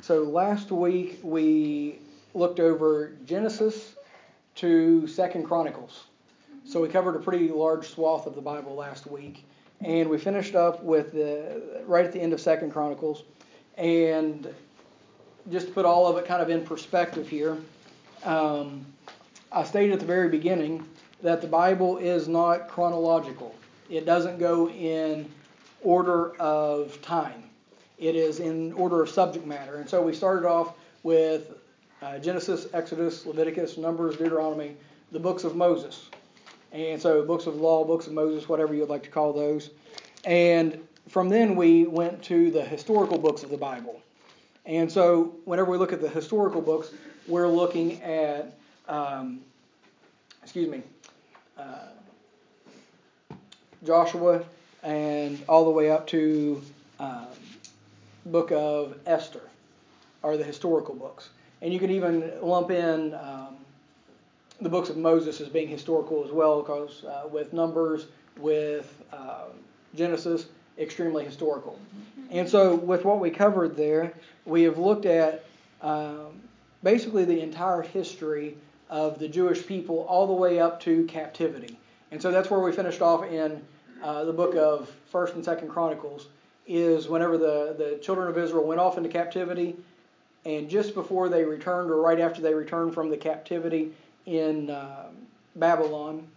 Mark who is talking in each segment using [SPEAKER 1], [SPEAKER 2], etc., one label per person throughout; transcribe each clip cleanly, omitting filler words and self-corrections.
[SPEAKER 1] So last week we looked over Genesis to 2nd Chronicles. So we covered a pretty large swath of the Bible last week. And we finished up with right at the end of 2nd Chronicles. And just to put all of it kind of in perspective here, I stated at the very beginning that the Bible is not chronological. It doesn't go in order of time. It is in order of subject matter. And so we started off with Genesis, Exodus, Leviticus, Numbers, Deuteronomy, the books of Moses. And so books of law, books of Moses, whatever you'd like to call those. And from then we went to the historical books of the Bible. And so whenever we look at the historical books, we're looking at, Joshua and all the way up to book of Esther are the historical books. And you can even lump in the books of Moses as being historical as well, because with Numbers, with Genesis, extremely historical. And so with what we covered there, we have looked at basically the entire history of the Jewish people all the way up to captivity. And so that's where we finished off in the book of 1st and 2nd Chronicles, is whenever the children of Israel went off into captivity, and just before they returned, or right after they returned from the captivity in Babylon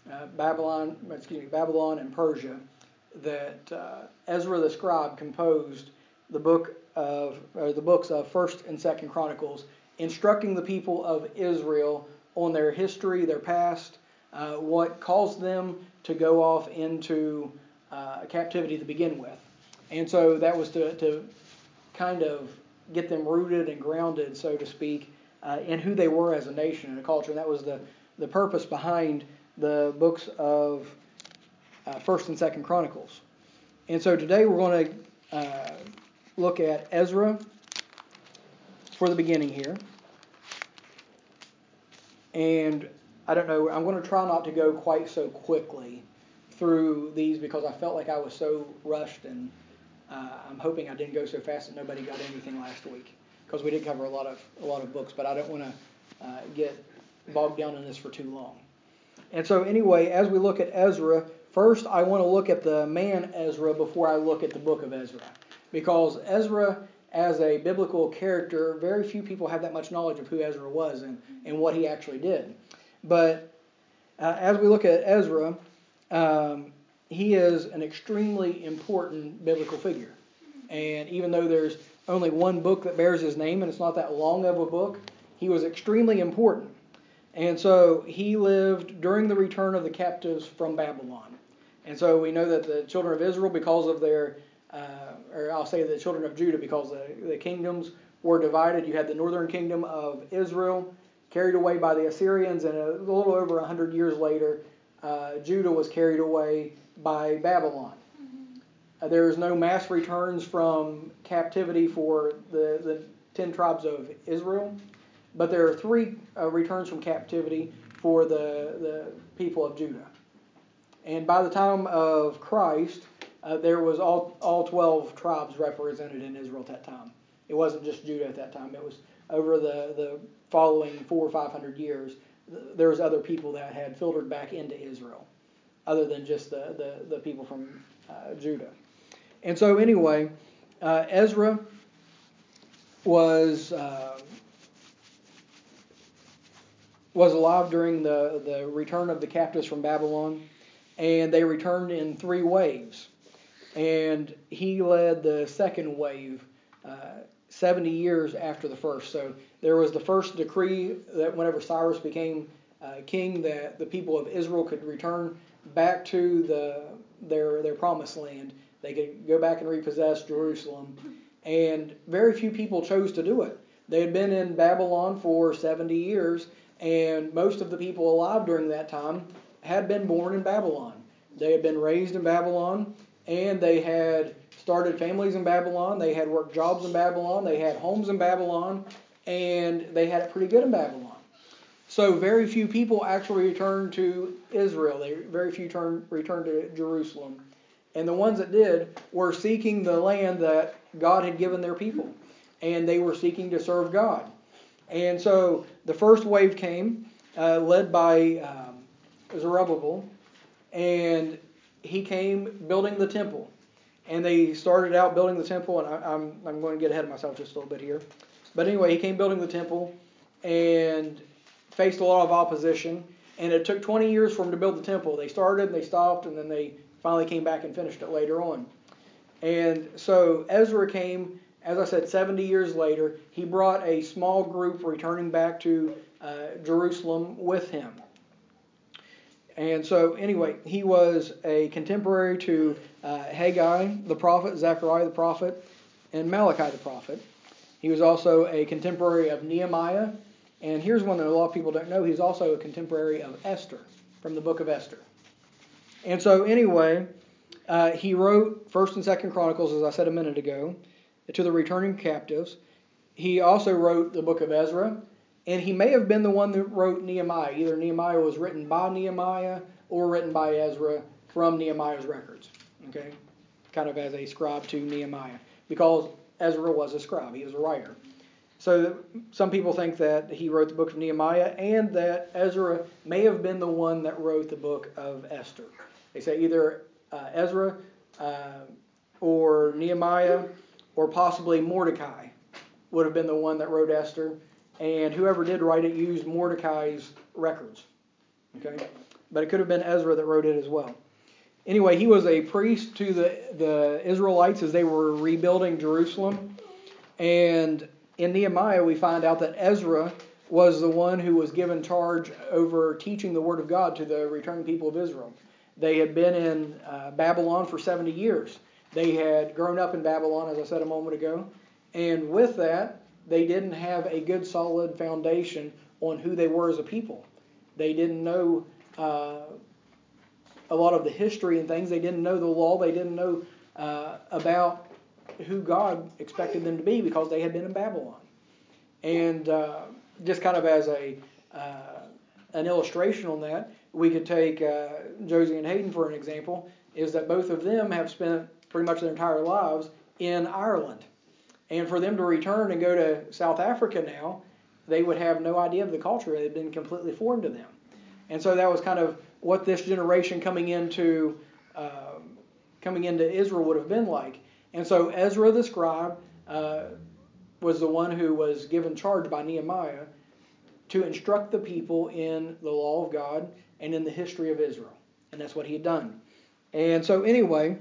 [SPEAKER 1] and Persia, that Ezra the scribe composed the books of 1st and 2nd Chronicles, instructing the people of Israel on their history, their past, what caused them to go off into captivity to begin with. And so that was to kind of get them rooted and grounded, so to speak, in who they were as a nation and a culture. And that was the purpose behind the books of 1st and 2nd Chronicles. And so today we're going to look at Ezra for the beginning here. And I don't know, I'm going to try not to go quite so quickly through these, because I felt like I was so rushed, and I'm hoping I didn't go so fast that nobody got anything last week, because we did cover a lot of books, but I don't want to get bogged down in this for too long. And so anyway, as we look at Ezra, first I want to look at the man Ezra before I look at the book of Ezra, because Ezra as a biblical character, very few people have that much knowledge of who Ezra was and what he actually did. But as we look at Ezra, he is an extremely important biblical figure. And even though there's only one book that bears his name, and it's not that long of a book, he was extremely important. And so he lived during the return of the captives from Babylon. And so we know that the children of Israel, because of their, or I'll say the children of Judah, because the kingdoms were divided. You had the northern kingdom of Israel carried away by the Assyrians, and a little over 100 years later, Judah was carried away by Babylon. There is no mass returns from captivity for the 10 tribes of Israel, but there are 3 returns from captivity for the people of Judah. And by the time of Christ, there was all 12 tribes represented in Israel at that time. It wasn't just Judah at that time. It was over the following 400 or 500 years. There was other people that had filtered back into Israel, other than just the people from Judah. And so anyway, Ezra was alive during the return of the captives from Babylon, and they returned in 3 waves. And he led the second wave 70 years after the first. So there was the first decree that whenever Cyrus became king, that the people of Israel could return back to their promised land. They could go back and repossess Jerusalem. And very few people chose to do it. They had been in Babylon for 70 years, and most of the people alive during that time had been born in Babylon. They had been raised in Babylon, and they had started families in Babylon. They had worked jobs in Babylon. They had homes in Babylon, and they had it pretty good in Babylon. So very few people actually returned to Israel. Very few returned to Jerusalem. And the ones that did were seeking the land that God had given their people. and they were seeking to serve God. And so the first wave came, led by Zerubbabel, and he came building the temple. And they started out building the temple, and I'm going to get ahead of myself just a little bit here. But anyway, he came building the temple and faced a lot of opposition. And it took 20 years for him to build the temple. They started, they stopped, and then they finally came back and finished it later on. And so Ezra came, as I said, 70 years later. He brought a small group returning back to Jerusalem with him. And so anyway, he was a contemporary to Haggai the prophet, Zechariah the prophet, and Malachi the prophet. He was also a contemporary of Nehemiah. And here's one that a lot of people don't know. He's also a contemporary of Esther, from the book of Esther. And so anyway, he wrote 1st and 2nd Chronicles, as I said a minute ago, to the returning captives. He also wrote the book of Ezra. And he may have been the one that wrote Nehemiah. Either Nehemiah was written by Nehemiah or written by Ezra from Nehemiah's records. Okay? Kind of as a scribe to Nehemiah. Because Ezra was a scribe. He was a writer. So some people think that he wrote the book of Nehemiah and that Ezra may have been the one that wrote the book of Esther. They say either Ezra or Nehemiah or possibly Mordecai would have been the one that wrote Esther. And whoever did write it used Mordecai's records. Okay? But it could have been Ezra that wrote it as well. Anyway, he was a priest to the Israelites as they were rebuilding Jerusalem. And in Nehemiah, we find out that Ezra was the one who was given charge over teaching the Word of God to the returning people of Israel. They had been in Babylon for 70 years. They had grown up in Babylon, as I said a moment ago. And with that, they didn't have a good solid foundation on who they were as a people. They didn't know a lot of the history and things. They didn't know the law. They didn't know about who God expected them to be because they had been in Babylon. And just kind of as an illustration on that, we could take Josie and Hayden for an example, is that both of them have spent pretty much their entire lives in Ireland. And for them to return and go to South Africa now, they would have no idea of the culture. It had been completely foreign to them. And so that was kind of what this generation coming into Israel would have been like. And so Ezra the scribe was the one who was given charge by Nehemiah to instruct the people in the law of God and in the history of Israel. And that's what he had done. And so anyway,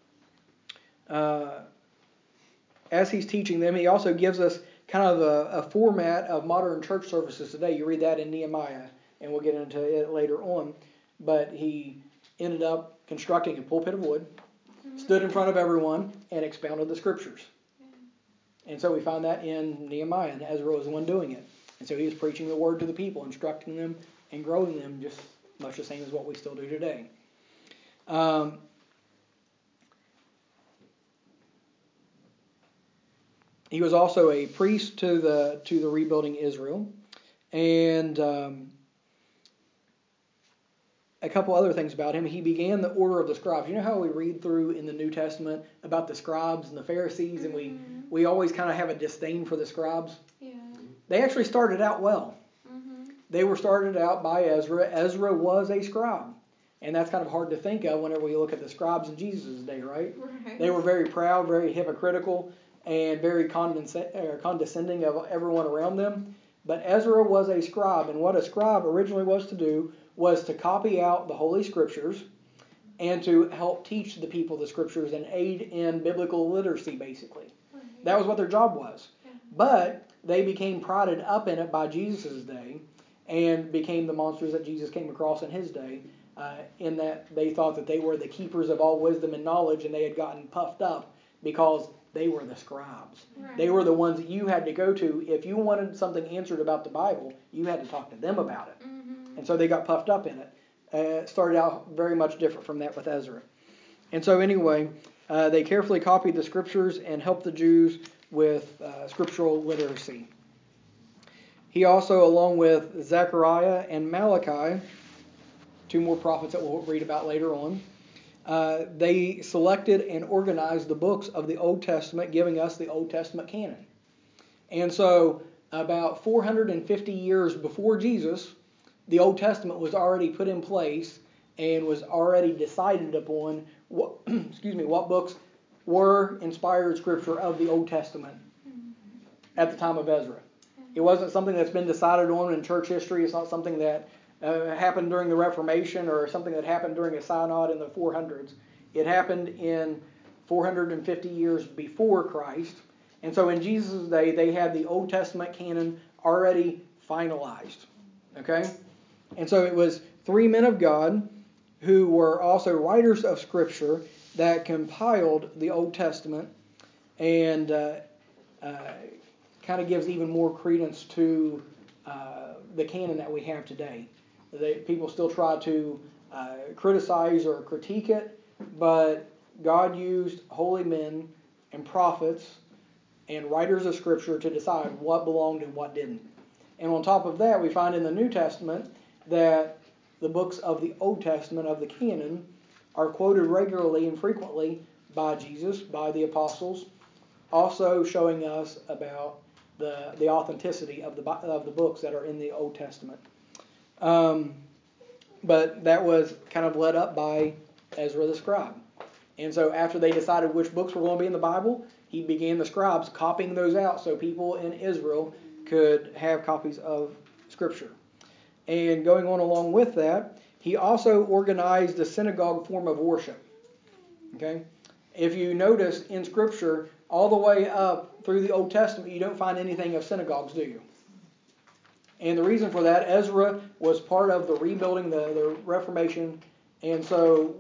[SPEAKER 1] as he's teaching them, he also gives us kind of a format of modern church services today. You read that in Nehemiah, and we'll get into it later on. But he ended up constructing a pulpit of wood, stood in front of everyone, and expounded the scriptures. And so we find that in Nehemiah, and Ezra was the one doing it. And so he was preaching the word to the people, instructing them and growing them just much the same as what we still do today. He was also a priest to the rebuilding Israel. And a couple other things about him. He began the order of the scribes. You know how we read through in the New Testament about the scribes and the Pharisees, and we always kind of have a disdain for the scribes? Yeah. They actually started out well. Mm-hmm. They were started out by Ezra. Ezra was a scribe. And that's kind of hard to think of whenever we look at the scribes in Jesus' day, right? They were very proud, very hypocritical, and very condescending of everyone around them. But Ezra was a scribe, and what a scribe originally was to do was to copy out the Holy Scriptures and to help teach the people the Scriptures and aid in biblical literacy, basically. That was what their job was. But they became prodded up in it by Jesus' day and became the monsters that Jesus came across in his day, in that they thought that they were the keepers of all wisdom and knowledge, and they had gotten puffed up because they were the scribes. Right. They were the ones that you had to go to. If you wanted something answered about the Bible, you had to talk to them about it. Mm-hmm. And so they got puffed up in it. It started out very much different from that with Ezra. And so anyway, they carefully copied the scriptures and helped the Jews with scriptural literacy. He also, along with Zechariah and Malachi, two more prophets that we'll read about later on, they selected and organized the books of the Old Testament, giving us the Old Testament canon. And so about 450 years before Jesus, the Old Testament was already put in place and was already decided upon what, what books were inspired scripture of the Old Testament at the time of Ezra. It wasn't something that's been decided on in church history. It's not something that happened during the Reformation or something that happened during a synod in the 400s. It happened in 450 years before Christ. And so in Jesus' day, they had the Old Testament canon already finalized. Okay? And so it was three men of God who were also writers of Scripture that compiled the Old Testament and kind of gives even more credence to the canon that we have today. People still try to criticize or critique it, but God used holy men and prophets and writers of Scripture to decide what belonged and what didn't. And on top of that, we find in the New Testament that the books of the Old Testament, of the canon, are quoted regularly and frequently by Jesus, by the apostles, also showing us about the authenticity of the books that are in the Old Testament. But that was kind of led up by Ezra the scribe. And so after they decided which books were going to be in the Bible, he began the scribes copying those out so people in Israel could have copies of Scripture. And going on along with that, he also organized the synagogue form of worship. Okay? If you notice in Scripture, all the way up through the Old Testament, you don't find anything of synagogues, do you? And the reason for that, Ezra was part of the rebuilding, the Reformation, and so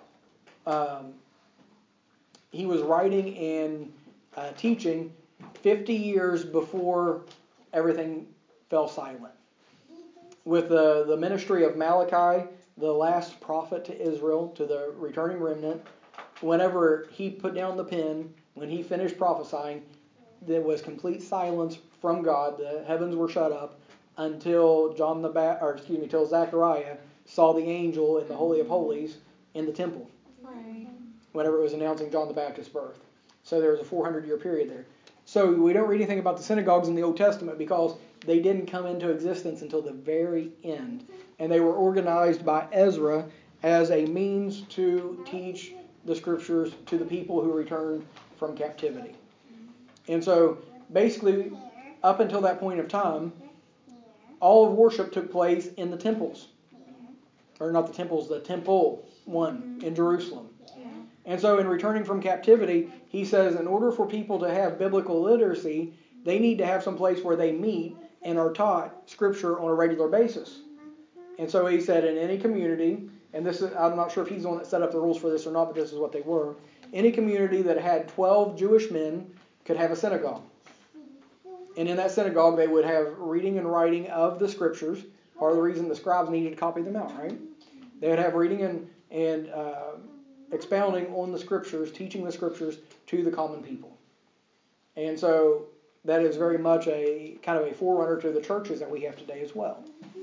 [SPEAKER 1] he was writing and teaching 50 years before everything fell silent. With the ministry of Malachi, the last prophet to Israel, to the returning remnant, whenever he put down the pen, when he finished prophesying, there was complete silence from God. The heavens were shut up until till Zechariah saw the angel in the Holy of Holies in the temple. Right. Whenever it was announcing John the Baptist's birth. So there was a 400-year period there. So we don't read anything about the synagogues in the Old Testament because they didn't come into existence until the very end. And they were organized by Ezra as a means to teach the Scriptures to the people who returned from captivity. And so basically, up until that point of time, all of worship took place in the temples. Or not the temples, the temple one in Jerusalem. And so in returning from captivity, he says in order for people to have biblical literacy, they need to have some place where they meet and are taught Scripture on a regular basis. And so he said in any community, and this is, I'm not sure if he's the one that set up the rules for this or not, but this is what they were. Any community that had 12 Jewish men could have a synagogue. And in that synagogue, they would have reading and writing of the Scriptures. Part of the reason the scribes needed to copy them out, right? They would have reading and expounding on the Scriptures, teaching the Scriptures to the common people. And so that is very much a kind of a forerunner to the churches that we have today as well.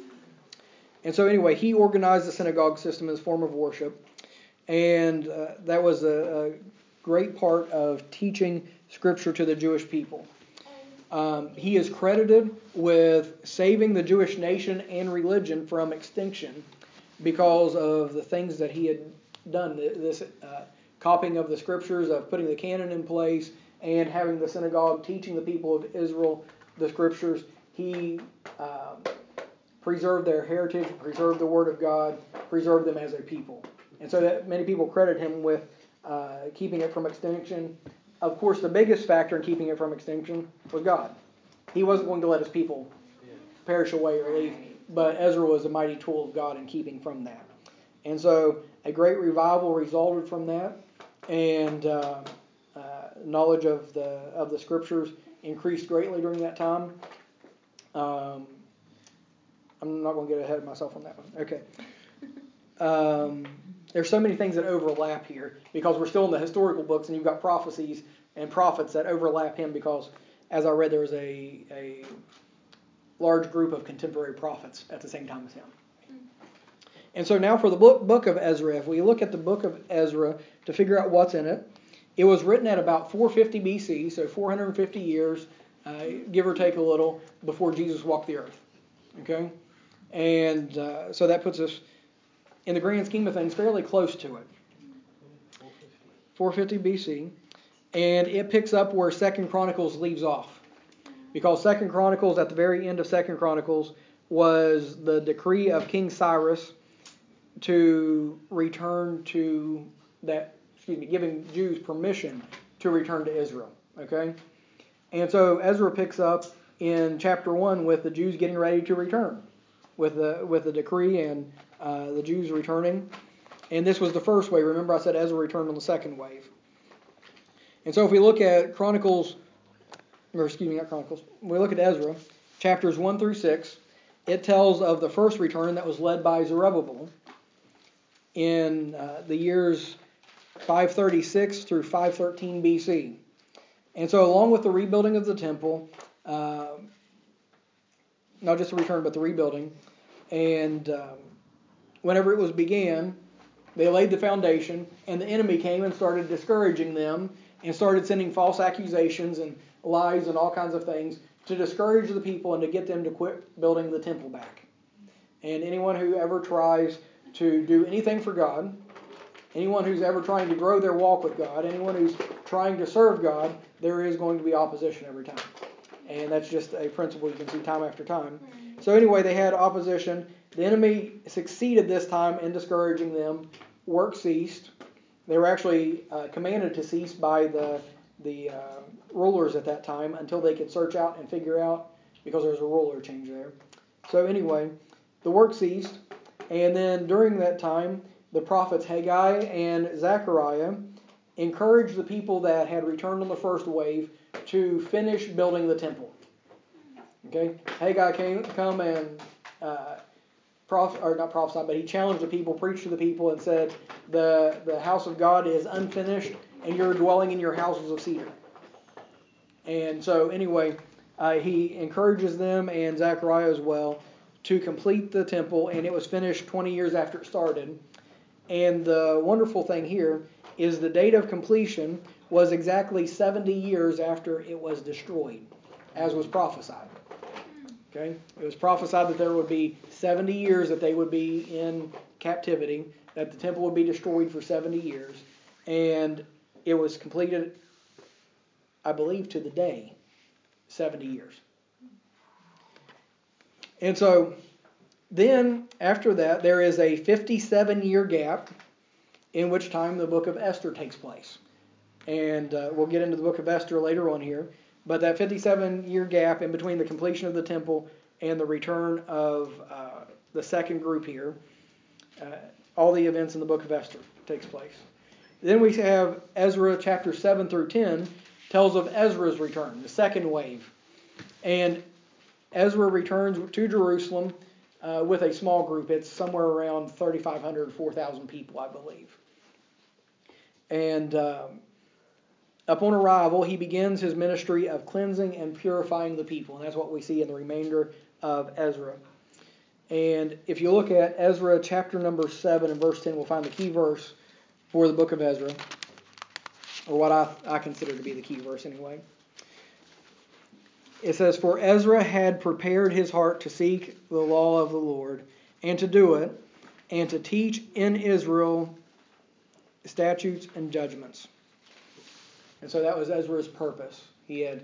[SPEAKER 1] And so anyway, he organized the synagogue system as a form of worship. And that was a great part of teaching Scripture to the Jewish people. He is credited with saving the Jewish nation and religion from extinction because of the things that he had done. This copying of the Scriptures, of putting the canon in place, and having the synagogue teaching the people of Israel the Scriptures. He preserved their heritage, preserved the Word of God, preserved them as a people. And so that many people credit him with keeping it from extinction. Of course, the biggest factor in keeping it from extinction was God. He wasn't going to let his people perish away or leave, but Ezra was a mighty tool of God in keeping from that. And so a great revival resulted from that, and knowledge of the Scriptures increased greatly during that time. I'm not going to get ahead of myself on that one. Okay. There's so many things that overlap here because we're still in the historical books, and you've got prophecies and prophets that overlap him because, as I read, there was a large group of contemporary prophets at the same time as him. And so now for the book of Ezra, if we look at the book of Ezra to figure out what's in it, it was written at about 450 BC, so 450 years give or take a little, before Jesus walked the earth. Okay? And so that puts us, in the grand scheme of things, fairly close to it. 450 BC. And it picks up where 2 Chronicles leaves off. Because 2 Chronicles, at the very end of 2 Chronicles, was the decree of King Cyrus to return to that, giving Jews permission to return to Israel. Okay? And so Ezra picks up in chapter 1 with the Jews getting ready to return, with the decree and the Jews returning. And this was the first wave. Remember I said Ezra returned on the second wave. And so if we look at Chronicles, not Chronicles, when we look at Ezra, chapters 1 through 6, it tells of the first return that was led by Zerubbabel in the years 536 through 513 BC. And so along with the rebuilding of the temple, not just the return, but the rebuilding, and whenever it was began, they laid the foundation, and the enemy came and started discouraging them and started sending false accusations and lies and all kinds of things to discourage the people and to get them to quit building the temple back. And anyone who ever tries to do anything for God, anyone who's ever trying to grow their walk with God, anyone who's trying to serve God, there is going to be opposition every time. And that's just a principle you can see time after time. So anyway, they had opposition. The enemy succeeded this time in discouraging them. Work ceased. They were actually commanded to cease by the rulers at that time until they could search out and figure out, because there was a ruler change there. So anyway, the work ceased. And then during that time, the prophets Haggai and Zechariah encouraged the people that had returned on the first wave to finish building the temple. Okay, Haggai come and not prophesied, but he challenged the people, preached to the people, and said, the house of God is unfinished, and you're dwelling in your houses of cedar. And so anyway, he encourages them, and Zechariah as well, to complete the temple, and it was finished 20 years after it started. And the wonderful thing here is the date of completion was exactly 70 years after it was destroyed, as was prophesied. Okay? It was prophesied that there would be 70 years that they would be in captivity, that the temple would be destroyed for 70 years, and it was completed, I believe, to the day, 70 years. And so then, after that, there is a 57-year gap in which time the book of Esther takes place. And we'll get into the book of Esther later on here. But that 57-year gap in between the completion of the temple and the return of the second group here, all the events in the book of Esther takes place. Then we have Ezra chapter 7 through 10 tells of Ezra's return, the second wave. And Ezra returns to Jerusalem with a small group. It's somewhere around 3,500, 4,000 people, I believe. And upon arrival, he begins his ministry of cleansing and purifying the people. And that's what we see in the remainder of Ezra. And if you look at Ezra chapter number 7 and verse 10, we'll find the key verse for the book of Ezra. Or what I consider to be the key verse anyway. It says, "For Ezra had prepared his heart to seek the law of the Lord, and to do it, and to teach in Israel statutes and judgments." And so that was Ezra's purpose. He had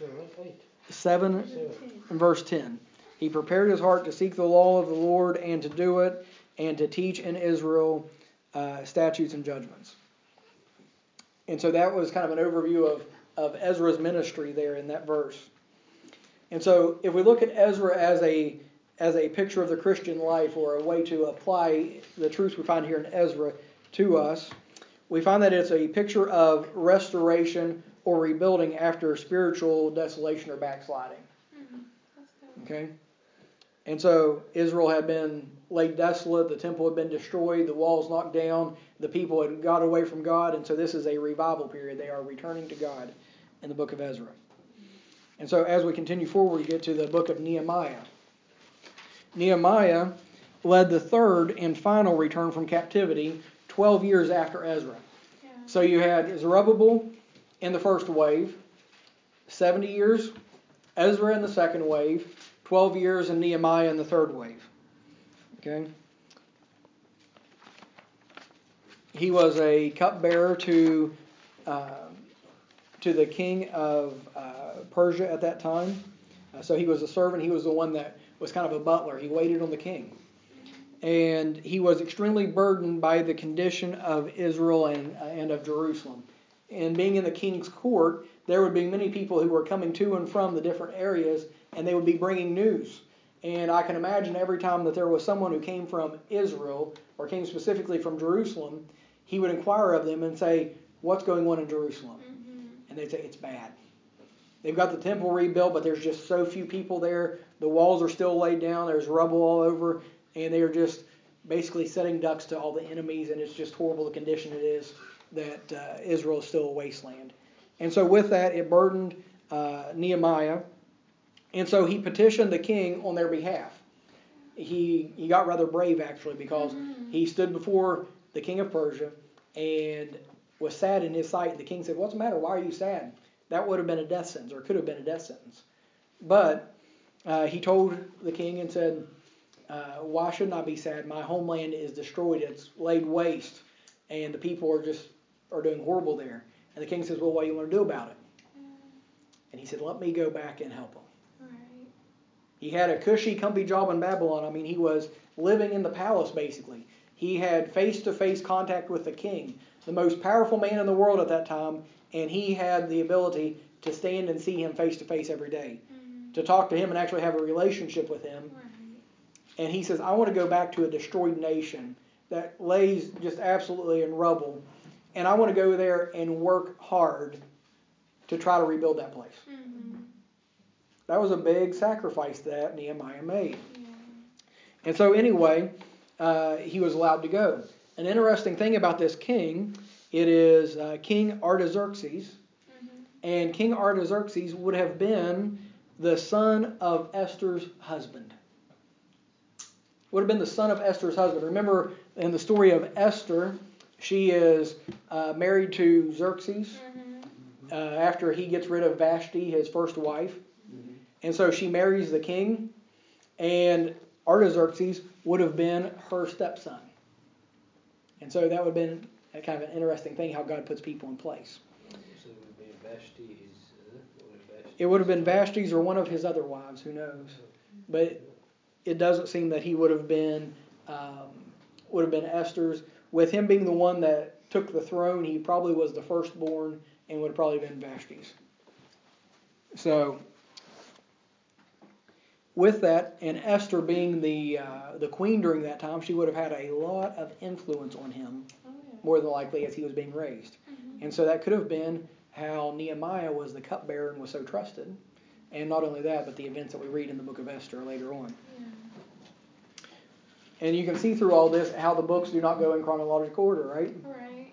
[SPEAKER 1] 7 and verse 10. He prepared his heart to seek the law of the Lord and to do it, and to teach in Israel statutes and judgments. And so that was kind of an overview of Ezra's ministry there in that verse. And so if we look at Ezra as a picture of the Christian life, or a way to apply the truths we find here in Ezra to us, we find that it's a picture of restoration or rebuilding after spiritual desolation or backsliding. Okay? And so Israel had been laid desolate, the temple had been destroyed, the walls knocked down, the people had got away from God, and so this is a revival period. They are returning to God in the book of Ezra. And so as we continue forward, we get to the book of Nehemiah. Nehemiah led the third and final return from captivity 12 years after Ezra. So you had Zerubbabel in the first wave, 70 years Ezra in the second wave, 12 years in Nehemiah in the third wave. Okay. He was a cupbearer to the king of Persia at that time. So he was a servant. He was the one that was kind of a butler. He waited on the king. And he was extremely burdened by the condition of Israel and of Jerusalem. And being in the king's court, there would be many people who were coming to and from the different areas, and they would be bringing news. And I can imagine every time that there was someone who came from Israel, or came specifically from Jerusalem, he would inquire of them and say, what's going on in Jerusalem? Mm-hmm. And they'd say, it's bad. They've got the temple rebuilt, but there's just so few people there. The walls are still laid down. There's rubble all over. And they are just basically setting ducks to all the enemies. And it's just horrible the condition it is that Israel is still a wasteland. And so with that, it burdened Nehemiah. And so he petitioned the king on their behalf. He got rather brave, actually, because he stood before the king of Persia and was sad in his sight. And the king said, what's the matter? Why are you sad? That would have been a death sentence, or could have been a death sentence. But he told the king and said, why shouldn't I be sad? My homeland is destroyed. It's laid waste. And the people are doing horrible there. And the king says, well, what do you want to do about it? And he said, let me go back and help them. Right. He had a cushy, comfy job in Babylon. I mean, he was living in the palace, basically. He had face-to-face contact with the king, the most powerful man in the world at that time. And he had the ability to stand and see him face-to-face every day, to talk to him and actually have a relationship with him. Right. And he says, I want to go back to a destroyed nation that lays just absolutely in rubble. And I want to go there and work hard to try to rebuild that place. Mm-hmm. That was a big sacrifice that Nehemiah made. Yeah. And so anyway, he was allowed to go. An interesting thing about this king, it is King Artaxerxes. Mm-hmm. And King Artaxerxes would have been the son of Esther's husband. Would have been the son of Esther's husband. Remember in the story of Esther, she is married to Xerxes after he gets rid of Vashti, his first wife. Mm-hmm. And so she marries the king, and Artaxerxes would have been her stepson. And so that would have been a kind of an interesting thing, how God puts people in place.
[SPEAKER 2] So it would be Vashti.
[SPEAKER 1] It would have been Vashti's or one of his other wives, who knows. But it doesn't seem that he would have been Esther's. With him being the one that took the throne, he probably was the firstborn and would have probably been Vashti's. So, with that, and Esther being the queen during that time, she would have had a lot of influence on him, more than likely, as he was being raised. Mm-hmm. And so that could have been how Nehemiah was the cupbearer and was so trusted. And not only that, but the events that we read in the book of Esther later on. Yeah. And you can see through all this how the books do not go in chronological order, right?
[SPEAKER 3] Right.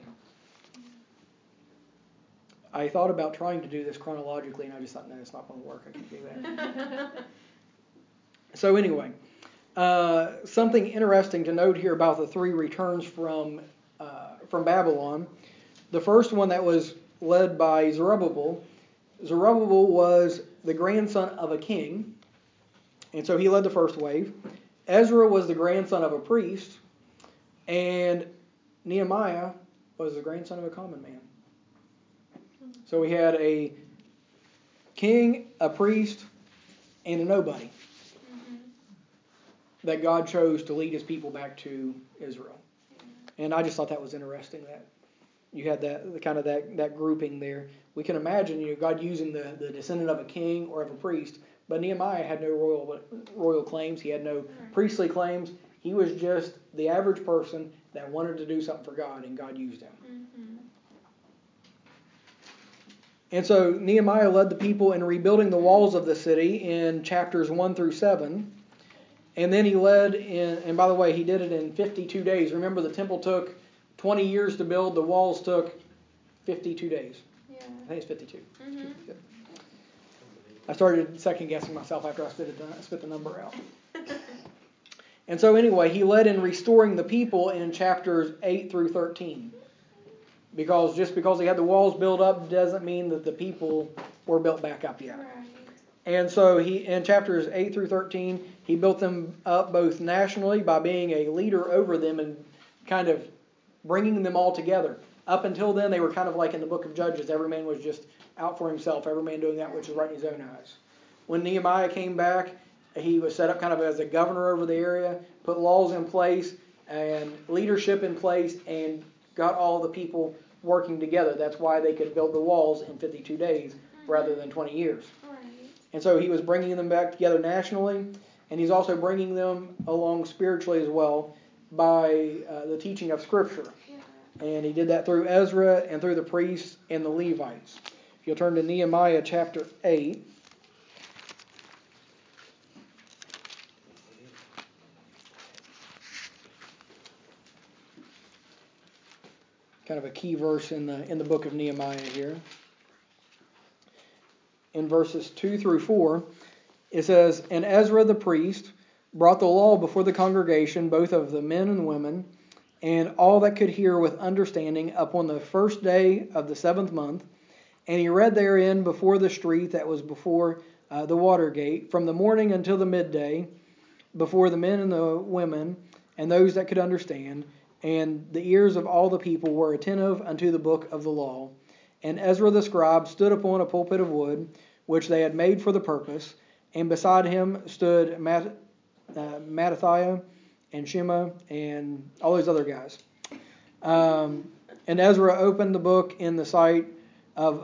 [SPEAKER 1] I thought about trying to do this chronologically, and I just thought, no, it's not going to work. I can't do that. So anyway, something interesting to note here about the three returns from Babylon. The first one that was led by Zerubbabel. Zerubbabel was the grandson of a king, and so he led the first wave. Ezra was the grandson of a priest, and Nehemiah was the grandson of a common man. So we had a king, a priest, and a nobody that God chose to lead his people back to Israel. And I just thought that was interesting that you had that kind of that grouping there. We can imagine God using the descendant of a king or of a priest, but Nehemiah had no royal claims. He had no priestly claims. He was just the average person that wanted to do something for God, and God used him. Mm-hmm. And so Nehemiah led the people in rebuilding the walls of the city in chapters 1 through 7. And then he led in, and by the way, he did it in 52 days. Remember, the temple took 20 years to build. The walls took 52 days. Yeah. I think it's 52. Mm-hmm. I started second guessing myself after I spit the number out. And so anyway, he led in restoring the people in chapters 8 through 13. Because just because he had the walls built up doesn't mean that the people were built back up yet. Right. And so he, in chapters 8 through 13, he built them up both nationally by being a leader over them and kind of bringing them all together. Up until then, they were kind of like in the book of Judges. Every man was just out for himself, every man doing that which is right in his own eyes. When Nehemiah came back, he was set up kind of as a governor over the area, put laws in place and leadership in place, and got all the people working together. That's why they could build the walls in 52 days rather than 20 years. And so he was bringing them back together nationally, and he's also bringing them along spiritually as well by the teaching of Scripture. And he did that through Ezra and through the priests and the Levites. If you'll turn to Nehemiah chapter 8. Kind of a key verse in the book of Nehemiah here. In verses 2 through 4, it says, "And Ezra the priest brought the law before the congregation, both of the men and women, and all that could hear with understanding upon the first day of the 7th month. And he read therein before the street that was before the water gate, from the morning until the midday, before the men and the women, and those that could understand. And the ears of all the people were attentive unto the book of the law. And Ezra the scribe stood upon a pulpit of wood, which they had made for the purpose. And beside him stood Mattathiah and Shema and all those other guys. And Ezra opened the book in the sight of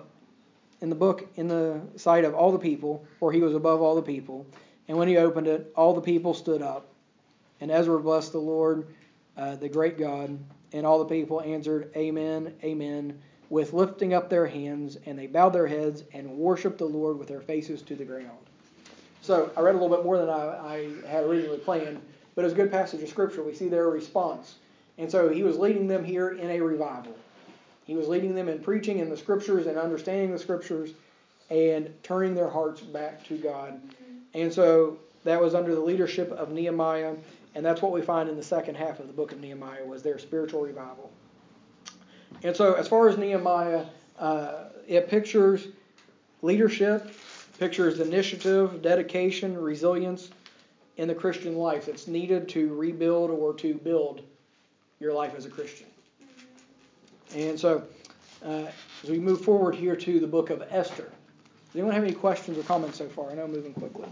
[SPEAKER 1] all the people, for he was above all the people. And when he opened it, all the people stood up. And Ezra blessed the Lord, the great God. And all the people answered, Amen, Amen, with lifting up their hands, and they bowed their heads and worshipped the Lord with their faces to the ground." So I read a little bit more than I had originally planned, but it was a good passage of Scripture. We see their response. And so he was leading them here in a revival. He was leading them in preaching in the Scriptures and understanding the Scriptures and turning their hearts back to God. And so that was under the leadership of Nehemiah, and that's what we find in the second half of the book of Nehemiah, was their spiritual revival. And so as far as Nehemiah, it pictures leadership, pictures initiative, dedication, resilience in the Christian life that's needed to rebuild or to build your life as a Christian. And so as we move forward here to the book of Esther, does anyone have any questions or comments so far? I know I'm moving quickly.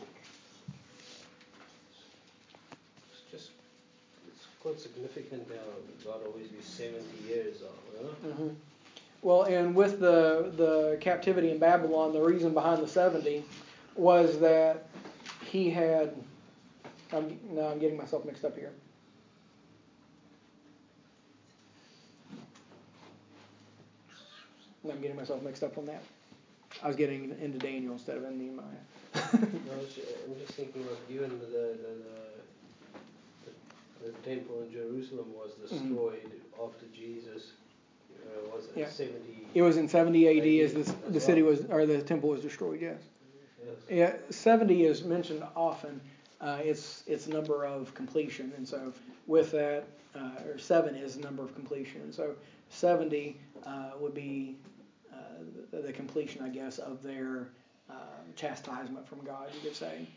[SPEAKER 2] It's quite significant now. God always be 70 years off. Huh?
[SPEAKER 1] Mm-hmm. Well, and with the captivity in Babylon, the reason behind the 70 was that he had... I'm getting myself mixed up here. I'm getting myself mixed up on that. I was getting into Daniel instead of in Nehemiah.
[SPEAKER 2] I'm just thinking of you and the temple in Jerusalem was destroyed after Jesus. Was it 70?
[SPEAKER 1] It was in 70 AD as the city was, or the temple was destroyed. Yes. Yeah, 70 is mentioned often. It's number of completion, and so with that, or 7 is the number of completion, and so 70 would be the completion, I guess, of their chastisement from God, you could say.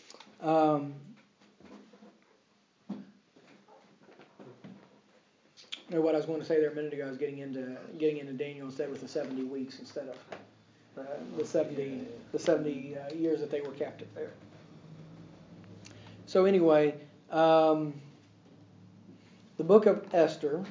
[SPEAKER 1] What I was going to say there a minute ago, I was getting into Daniel instead with the 70 weeks instead of the 70 years that they were captive there. So anyway, the book of Esther.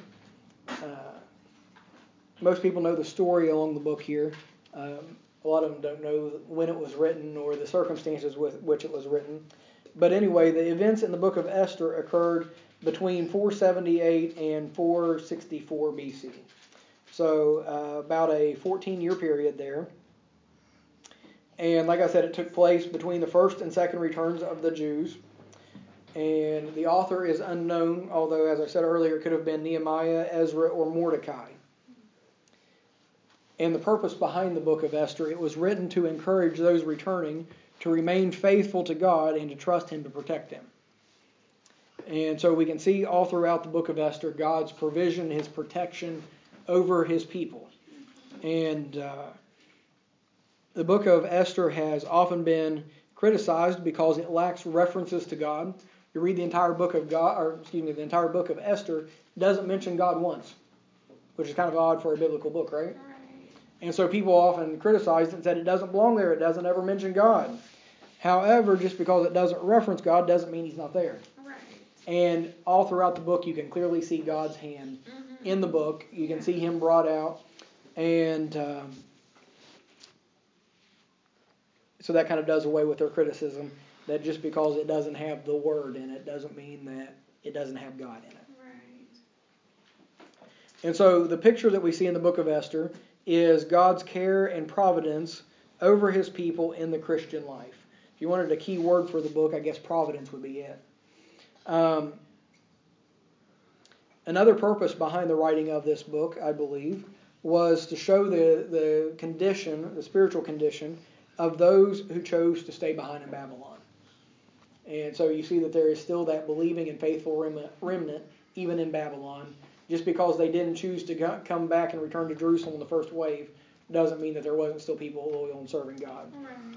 [SPEAKER 1] Most people know the story along the book here. A lot of them don't know when it was written or the circumstances with which it was written. But anyway, the events in the book of Esther occurred between 478 and 464 BC. So about a 14-year period there. And like I said, it took place between the first and second returns of the Jews. And the author is unknown, although, as I said earlier, it could have been Nehemiah, Ezra, or Mordecai. And the purpose behind the book of Esther, it was written to encourage those returning to remain faithful to God and to trust Him to protect them. And so we can see all throughout the book of Esther God's provision, His protection over His people. And the book of Esther has often been criticized because it lacks references to God. You read the entire book of the entire book of Esther, it doesn't mention God once, which is kind of odd for a biblical book, right? And so people often criticized it and said it doesn't belong there. It doesn't ever mention God. However, just because it doesn't reference God doesn't mean He's not there. Right. And all throughout the book, you can clearly see God's hand in the book. You can see Him brought out. And so that kind of does away with their criticism that just because it doesn't have the Word in it doesn't mean that it doesn't have God in it. Right. And so the picture that we see in the book of Esther is God's care and providence over His people in the Christian life. If you wanted a key word for the book, I guess providence would be it. Another purpose behind the writing of this book, I believe, was to show the condition, the spiritual condition, of those who chose to stay behind in Babylon. And so you see that there is still that believing and faithful remnant, even in Babylon. Just because they didn't choose to come back and return to Jerusalem in the first wave doesn't mean that there wasn't still people loyal and serving God. Right.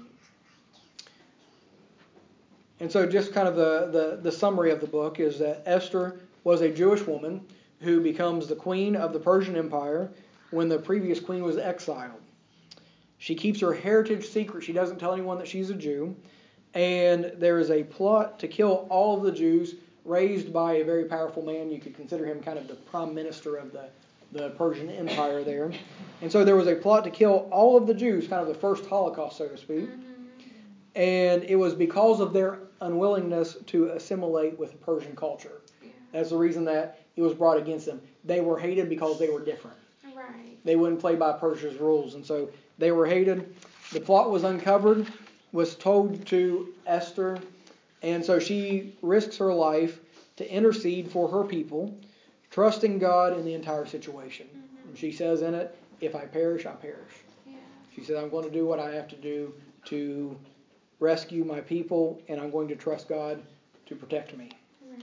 [SPEAKER 1] And so just kind of the summary of the book is that Esther was a Jewish woman who becomes the queen of the Persian Empire when the previous queen was exiled. She keeps her heritage secret. She doesn't tell anyone that she's a Jew. And there is a plot to kill all of the Jews raised by a very powerful man. You could consider him kind of the prime minister of the Persian Empire there. And so there was a plot to kill all of the Jews, kind of the first Holocaust, so to speak. And it was because of their unwillingness to assimilate with Persian culture. That's the reason that it was brought against them. They were hated because they were different. Right. They wouldn't play by Persia's rules, and so they were hated. The plot was uncovered, was told to Esther, and so she risks her life to intercede for her people, trusting God in the entire situation. And she says in it, if I perish, I perish. Yeah. She said, I'm going to do what I have to do to rescue my people, and I'm going to trust God to protect me. Right.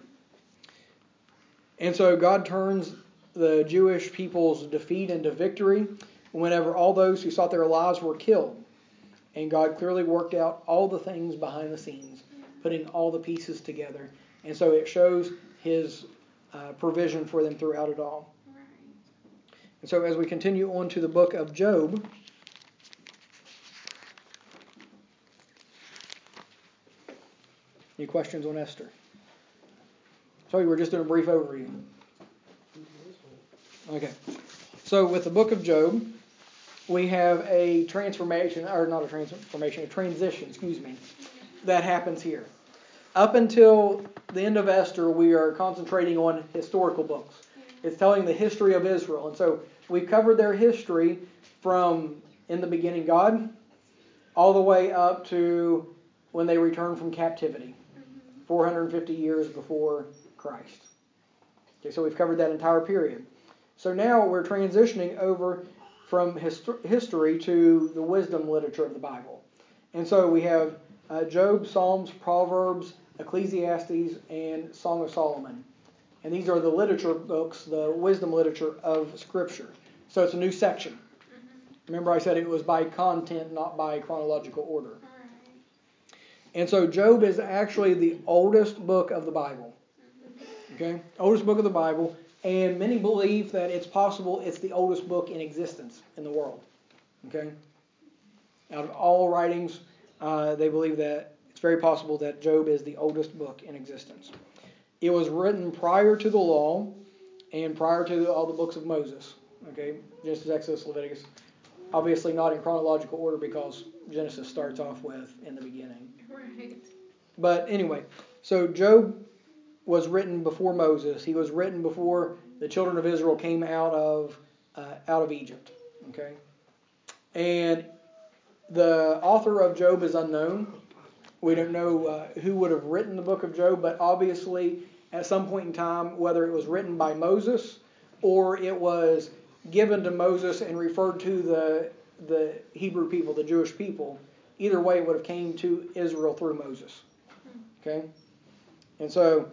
[SPEAKER 1] And so God turns the Jewish people's defeat into victory whenever all those who sought their lives were killed. And God clearly worked out all the things behind the scenes, putting all the pieces together. And so it shows His provision for them throughout it all. Right. And so as we continue on to the book of Job, any questions on Esther? Sorry, we're just doing a brief overview. Okay. So with the book of Job, we have a transition, that happens here. Up until the end of Esther, we are concentrating on historical books. It's telling the history of Israel. And so we've covered their history from in the beginning God, all the way up to when they returned from captivity, 450 years before Christ. Okay, so we've covered that entire period. So now we're transitioning over from history to the wisdom literature of the Bible. And so we have Job, Psalms, Proverbs, Ecclesiastes, and Song of Solomon. And these are the literature books, the wisdom literature of Scripture. So it's a new section. Remember I said it was by content, not by chronological order. And so Job is actually the oldest book of the Bible. Okay? Oldest book of the Bible. And many believe that it's possible it's the oldest book in existence in the world. Okay? Out of all writings, they believe that it's very possible that Job is the oldest book in existence. It was written prior to the law and prior to all the books of Moses. Okay? Genesis, Exodus, Leviticus. Obviously not in chronological order because Genesis starts off with in the beginning. Right. But anyway, so Job was written before Moses. He was written before the children of Israel came out of Egypt. Okay? And the author of Job is unknown. We don't know who would have written the book of Job, but obviously at some point in time, whether it was written by Moses or it was given to Moses and referred to the Hebrew people, the Jewish people, either way it would have came to Israel through Moses. Okay? And so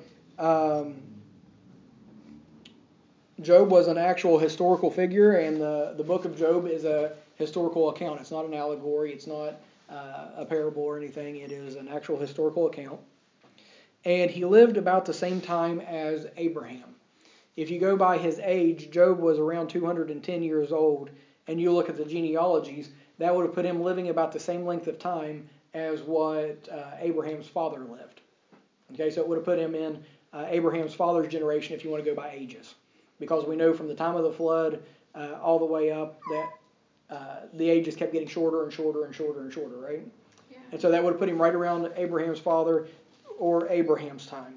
[SPEAKER 1] Job was an actual historical figure, and the book of Job is a historical account. It's not an allegory. It's not a parable or anything. It is an actual historical account. And he lived about the same time as Abraham. If you go by his age, Job was around 210 years old, and you look at the genealogies, that would have put him living about the same length of time as what Abraham's father lived. Okay, so it would have put him in Abraham's father's generation if you want to go by ages. Because we know from the time of the flood all the way up that the ages kept getting shorter and shorter and shorter and shorter, right? Yeah. And so that would have put him right around Abraham's father or Abraham's time.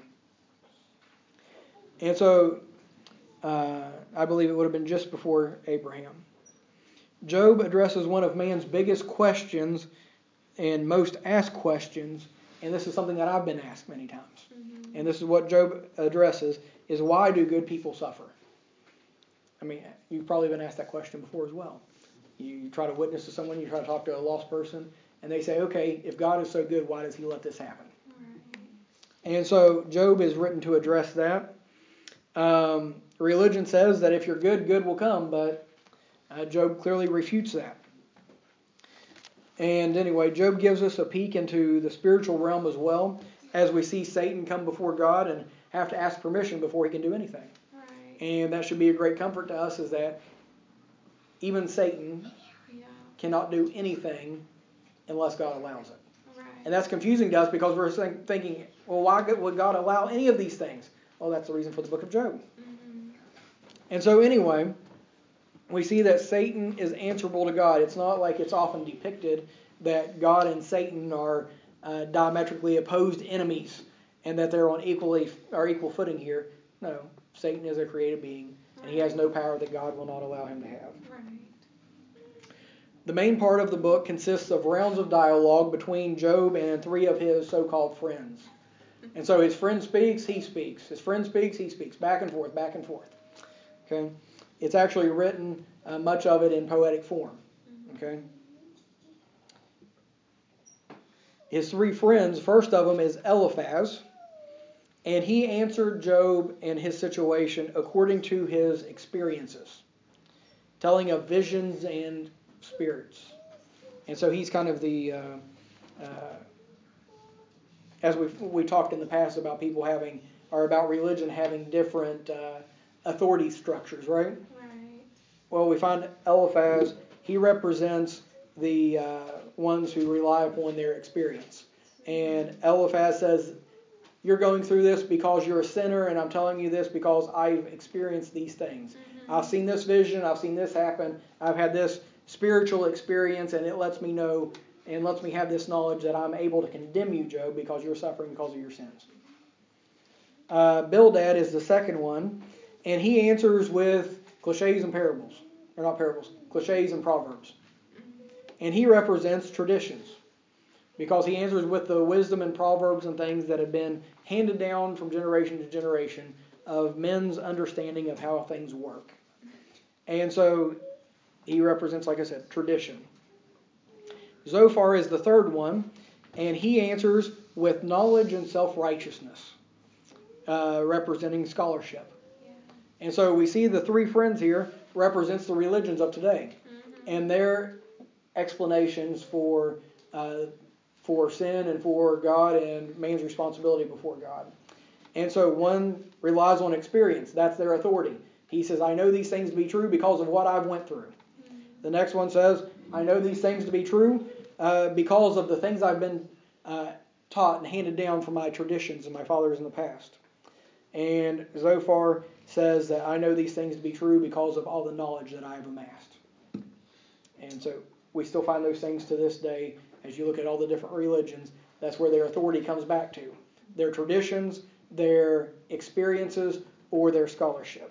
[SPEAKER 1] And so I believe it would have been just before Abraham. Job addresses one of man's biggest questions and most asked questions, and this is something that I've been asked many times. Mm-hmm. And this is what Job addresses, is why do good people suffer? I mean, you've probably been asked that question before as well. You try to witness to someone, you try to talk to a lost person, and they say, okay, if God is so good, why does he let this happen? Right. And so Job is written to address that. Religion says that if you're good, good will come, but Job clearly refutes that. And anyway, Job gives us a peek into the spiritual realm as well, as we see Satan come before God and have to ask permission before he can do anything. Right. And that should be a great comfort to us, is that even Satan cannot do anything unless God allows it. Right. And that's confusing to us because we're thinking, well, why would God allow any of these things? Well, that's the reason for the book of Job. Mm-hmm. And so anyway, we see that Satan is answerable to God. It's not like it's often depicted that God and Satan are diametrically opposed enemies and that they're on equal footing here. No, Satan is a created being, and he has no power that God will not allow him to have. Right. The main part of the book consists of rounds of dialogue between Job and three of his so-called friends. And so his friend speaks, he speaks. His friend speaks, he speaks. Back and forth, back and forth. Okay? It's actually written, much of it in poetic form. Okay? His three friends, first of them is Eliphaz, and he answered Job and his situation according to his experiences, telling of visions and spirits. And so he's kind of the, as we talked in the past about people having, or about religion having different authority structures, right? Right. Well, we find Eliphaz, he represents the ones who rely upon their experience. And Eliphaz says, you're going through this because you're a sinner, and I'm telling you this because I've experienced these things. Mm-hmm. I've seen this vision, I've seen this happen, I've had this spiritual experience, and it lets me know and lets me have this knowledge that I'm able to condemn you, Job, because you're suffering because of your sins. Bildad is the second one, and he answers with cliches and parables. Or not parables, cliches and proverbs. And he represents traditions, because he answers with the wisdom and proverbs and things that have been handed down from generation to generation of men's understanding of how things work. And so he represents, like I said, tradition. Zophar is the third one, and he answers with knowledge and self-righteousness, representing scholarship. Yeah. And so we see the three friends here represents the religions of today, and their explanations for sin and for God and man's responsibility before God. And so one relies on experience. That's their authority. He says, I know these things to be true because of what I've went through. The next one says, I know these things to be true because of the things I've been taught and handed down from my traditions and my fathers in the past. And Zophar says that I know these things to be true because of all the knowledge that I have amassed. And so we still find those things to this day. As you look at all the different religions, that's where their authority comes back to. Their traditions, their experiences, or their scholarship.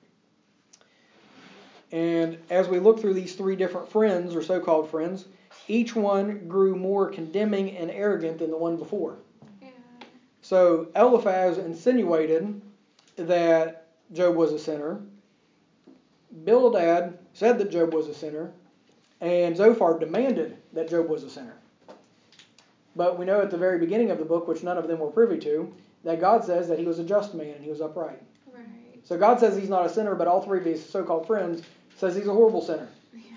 [SPEAKER 1] And as we look through these three different friends, or so-called friends, each one grew more condemning and arrogant than the one before. Yeah. So Eliphaz insinuated that Job was a sinner. Bildad said that Job was a sinner. And Zophar demanded that Job was a sinner. But we know at the very beginning of the book, which none of them were privy to, that God says that he was a just man and he was upright. Right. So God says he's not a sinner, but all three of his so-called friends says he's a horrible sinner. Yeah.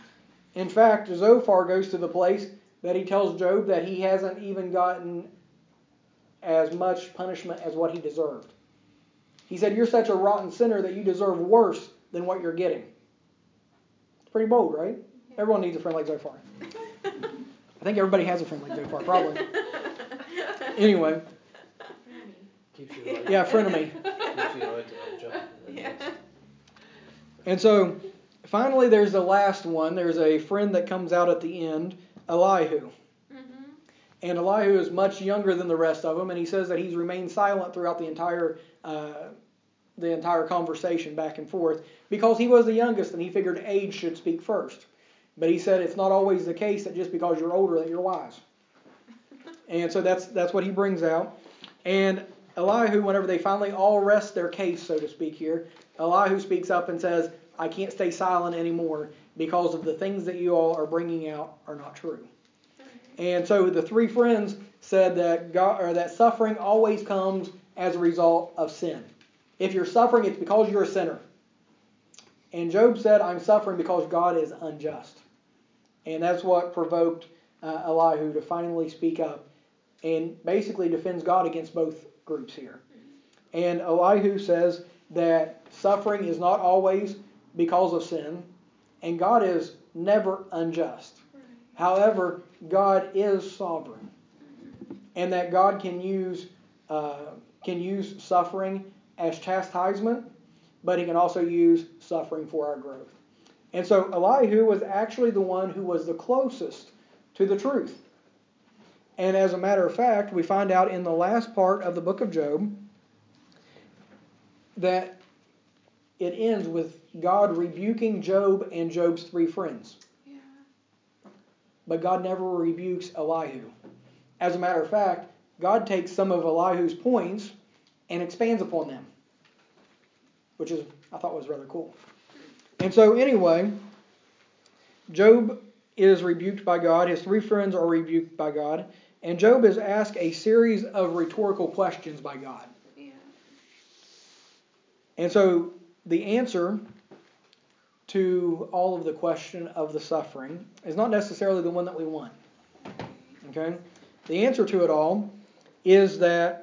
[SPEAKER 1] In fact, Zophar goes to the place that he tells Job that he hasn't even gotten as much punishment as what he deserved. He said, you're such a rotten sinner that you deserve worse than what you're getting. It's pretty bold, right? Yeah. Everyone needs a friend like Zophar. I think everybody has a friend like Zophar, probably. Anyway.
[SPEAKER 2] Keeps you right.
[SPEAKER 1] Yeah, frenemy.
[SPEAKER 2] Keeps you right to jump.
[SPEAKER 3] Yeah.
[SPEAKER 1] And so, finally, there's the last one. There's a friend that comes out at the end, Elihu. And Elihu is much younger than the rest of them, and he says that he's remained silent throughout the entire conversation back and forth because he was the youngest, and he figured age should speak first. But he said it's not always the case that just because you're older that you're wise. And so that's what he brings out. And Elihu, whenever they finally all rest their case, so to speak here, Elihu speaks up and says, I can't stay silent anymore because of the things that you all are bringing out are not true. And so the three friends said that that suffering always comes as a result of sin. If you're suffering, it's because you're a sinner. And Job said, I'm suffering because God is unjust. And that's what provoked Elihu to finally speak up and basically defends God against both groups here. And Elihu says that suffering is not always because of sin, and God is never unjust. However, God is sovereign, and that God can use suffering as chastisement, but He can also use suffering for our growth. And so Elihu was actually the one who was the closest to the truth. And as a matter of fact, we find out in the last part of the book of Job that it ends with God rebuking Job and Job's three friends. But God never rebukes Elihu. As a matter of fact, God takes some of Elihu's points and expands upon them, which I thought was rather cool. And so anyway, Job is rebuked by God. His three friends are rebuked by God. And Job is asked a series of rhetorical questions by God. Yeah. And so the answer to all of the question of the suffering is not necessarily the one that we want. Okay? The answer to it all is that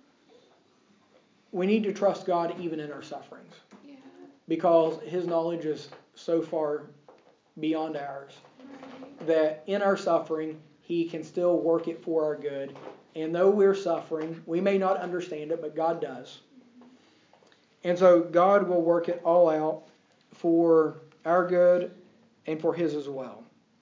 [SPEAKER 1] we need to trust God even in our sufferings. Yeah. Because His knowledge is so far beyond ours that in our suffering He can still work it for our good. And though we're suffering, we may not understand it, but God does. And so God will work it all out for our good and for His as well.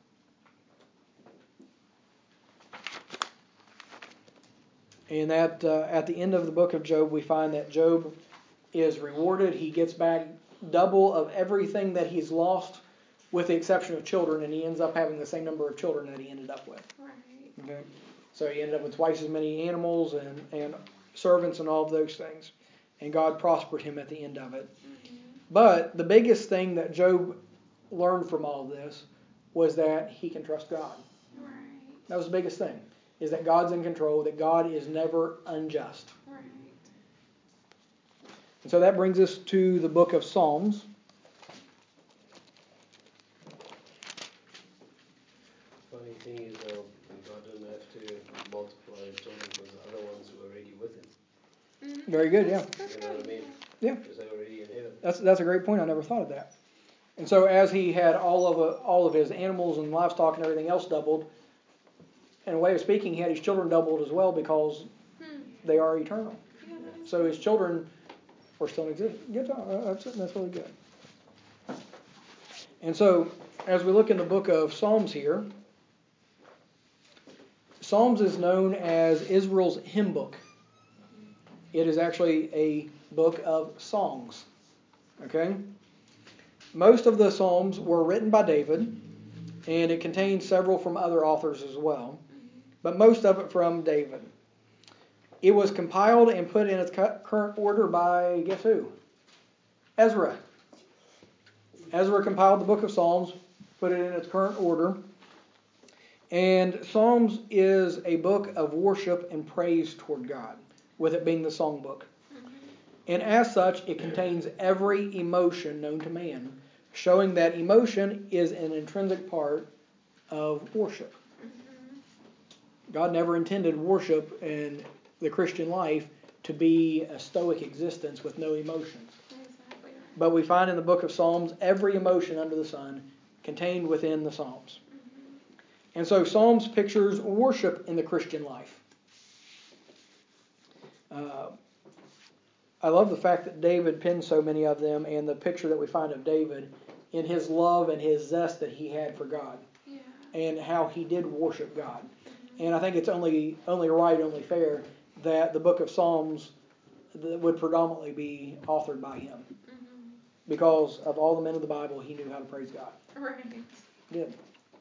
[SPEAKER 1] And at the end of the book of Job, we find that Job is rewarded. He gets back double of everything that he's lost, with the exception of children, and he ends up having the same number of children that he ended up with. Right. Okay? So he ended up with twice as many animals and servants and all of those things. And God prospered him at the end of it. Mm-hmm. But the biggest thing that Job learned from all of this was that he can trust God. Right. That was the biggest thing, is that God's in control, that God is never unjust. Right. And so that brings us to the book of Psalms.
[SPEAKER 2] Funny thing is, God didn't have to multiply his children because the other ones were already with him.
[SPEAKER 1] Mm-hmm. Very good, yeah.
[SPEAKER 2] You know what I mean?
[SPEAKER 1] Yeah.
[SPEAKER 2] Because they were already in heaven.
[SPEAKER 1] That's a great point. I never thought of that. And so as he had all of his animals and livestock and everything else doubled, in a way of speaking, he had his children doubled as well because they are eternal. Yeah. So his children were still in existence. Good job. That's really good. And so as we look in the book of Psalms here, Psalms is known as Israel's hymn book. It is actually a book of songs. Okay? Most of the Psalms were written by David, and it contains several from other authors as well, but most of it from David. It was compiled and put in its current order by, guess who? Ezra. Ezra compiled the book of Psalms, put it in its current order. And Psalms is a book of worship and praise toward God, with it being the songbook. And as such, it contains every emotion known to man showing that emotion is an intrinsic part of worship. God never intended worship in the Christian life to be a stoic existence with no emotions.
[SPEAKER 3] Exactly.
[SPEAKER 1] But we find in the book of Psalms every emotion under the sun contained within the Psalms. And so Psalms pictures worship in the Christian life. I love the fact that David penned so many of them, and the picture that we find of David in his love and his zest that he had for God, and how he did worship God. And I think it's only right, only fair that the book of Psalms would predominantly be authored by him, because of all the men of the Bible, he knew how to praise God.
[SPEAKER 3] Right.
[SPEAKER 1] He did.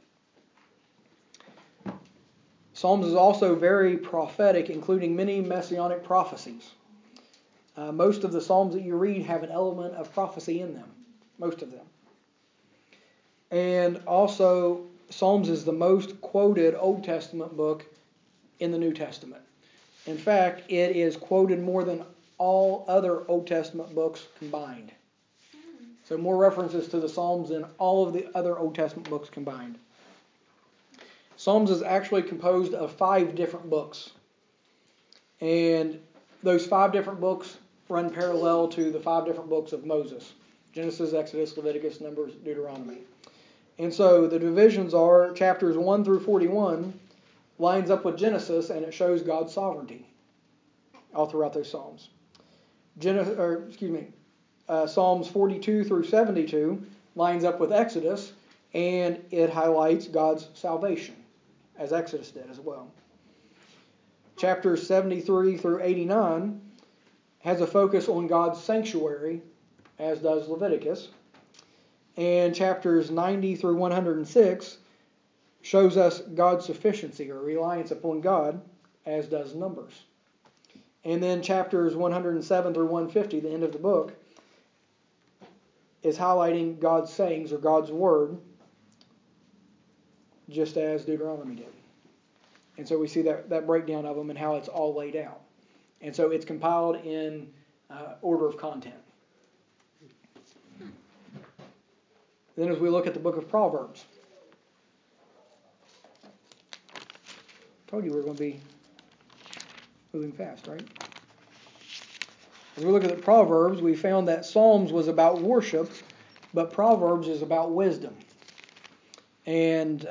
[SPEAKER 1] Psalms is also very prophetic, including many messianic prophecies. Most of the Psalms that you read have an element of prophecy in them. Most of them. And also, Psalms is the most quoted Old Testament book in the New Testament. In fact, it is quoted more than all other Old Testament books combined. So more references to the Psalms than all of the other Old Testament books combined. Psalms is actually composed of 5 different books. And those 5 different books run parallel to the 5 different books of Moses: Genesis, Exodus, Leviticus, Numbers, Deuteronomy. And so the divisions are chapters 1 through 41 lines up with Genesis, and it shows God's sovereignty all throughout those Psalms. Psalms 42 through 72 lines up with Exodus, and it highlights God's salvation, as Exodus did as well. Chapters 73 through 89 has a focus on God's sanctuary, as does Leviticus. And chapters 90 through 106 shows us God's sufficiency or reliance upon God, as does Numbers. And then chapters 107 through 150, the end of the book, is highlighting God's sayings or God's word, just as Deuteronomy did. And so we see that breakdown of them and how it's all laid out. And so it's compiled in order of content. Then as we look at the book of Proverbs, told you we were going to be moving fast, right? As we look at the Proverbs, we found that Psalms was about worship, but Proverbs is about wisdom. And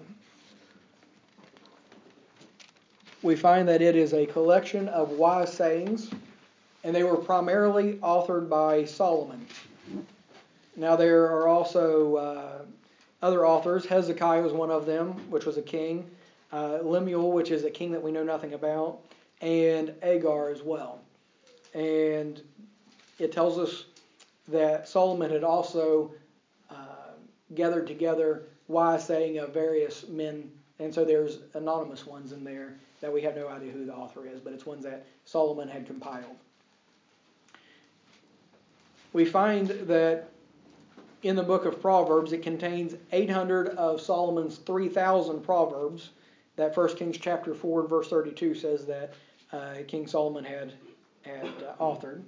[SPEAKER 1] we find that it is a collection of wise sayings, and they were primarily authored by Solomon. Now there are also other authors. Hezekiah was one of them, which was a king. Lemuel, which is a king that we know nothing about, and Agar as well. And it tells us that Solomon had also gathered together wise saying of various men, and so there's anonymous ones in there that we have no idea who the author is, but it's ones that Solomon had compiled. We find that in the book of Proverbs, it contains 800 of Solomon's 3,000 proverbs that 1 Kings chapter 4 and verse 32 says that King Solomon had authored.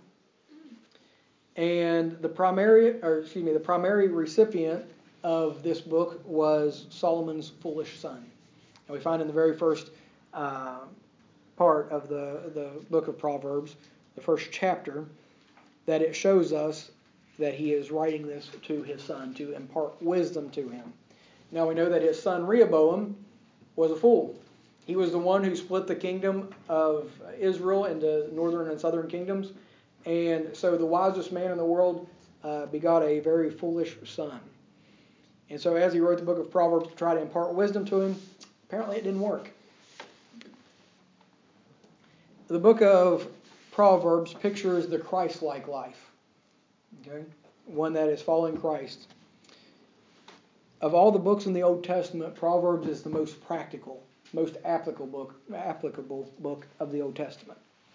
[SPEAKER 1] And the primary recipient of this book was Solomon's foolish son. And we find in the very first part of the book of Proverbs, the first chapter, that it shows us that he is writing this to his son to impart wisdom to him. Now we know that his son Rehoboam was a fool. He was the one who split the kingdom of Israel into northern and southern kingdoms. And so the wisest man in the world begot a very foolish son. And so as he wrote the book of Proverbs to try to impart wisdom to him, apparently it didn't work. The book of Proverbs pictures the Christ-like life. Okay? One that is following Christ. Of all the books in the Old Testament, Proverbs is the most practical, most applicable book of the Old Testament.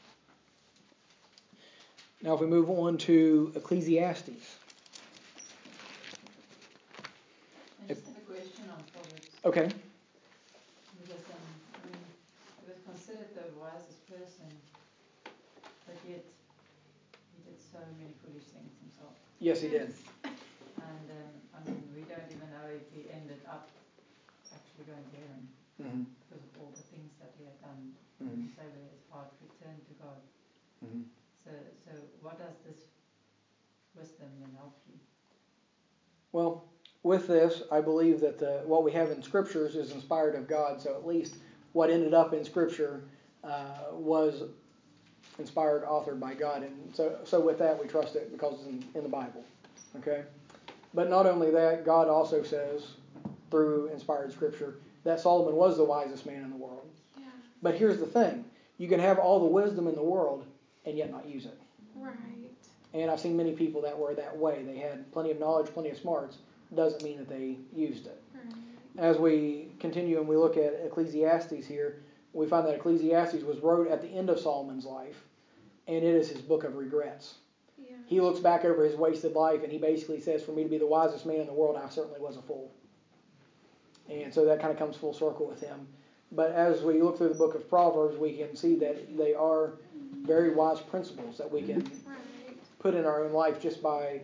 [SPEAKER 1] Now if we move on to Ecclesiastes.
[SPEAKER 4] I just have a question on Proverbs.
[SPEAKER 1] Okay.
[SPEAKER 4] Because he was considered the wisest person, but yet he did so many foolish things himself.
[SPEAKER 1] Yes, he did.
[SPEAKER 4] And I mean, we don't even know if he ended up actually going to heaven
[SPEAKER 1] Mm-hmm.
[SPEAKER 4] because of all the things that he had done.
[SPEAKER 1] Mm-hmm.
[SPEAKER 4] So where his heart returned to God.
[SPEAKER 1] Mm-hmm.
[SPEAKER 4] So what does this wisdom then help you?
[SPEAKER 1] Well, with this, I believe that what we have in Scriptures is inspired of God, so at least what ended up in Scripture was inspired, authored by God, and so with that we trust it because it's in the Bible. Okay, but not only that, God also says through inspired Scripture that Solomon was the wisest man in the world.
[SPEAKER 3] Yeah.
[SPEAKER 1] But here's the thing: you can have all the wisdom in the world and yet not use it.
[SPEAKER 3] Right.
[SPEAKER 1] And I've seen many people that were that way. They had plenty of knowledge, plenty of smarts. Doesn't mean that they used it.
[SPEAKER 3] Right.
[SPEAKER 1] As we continue and we look at Ecclesiastes here, we find that Ecclesiastes was wrote at the end of Solomon's life, and it is his book of regrets.
[SPEAKER 3] Yeah.
[SPEAKER 1] He looks back over his wasted life, and he basically says, for me to be the wisest man in the world, I certainly was a fool. And so that kind of comes full circle with him. But as we look through the book of Proverbs, we can see that they are very wise principles that we can
[SPEAKER 3] Right.
[SPEAKER 1] put in our own life just by,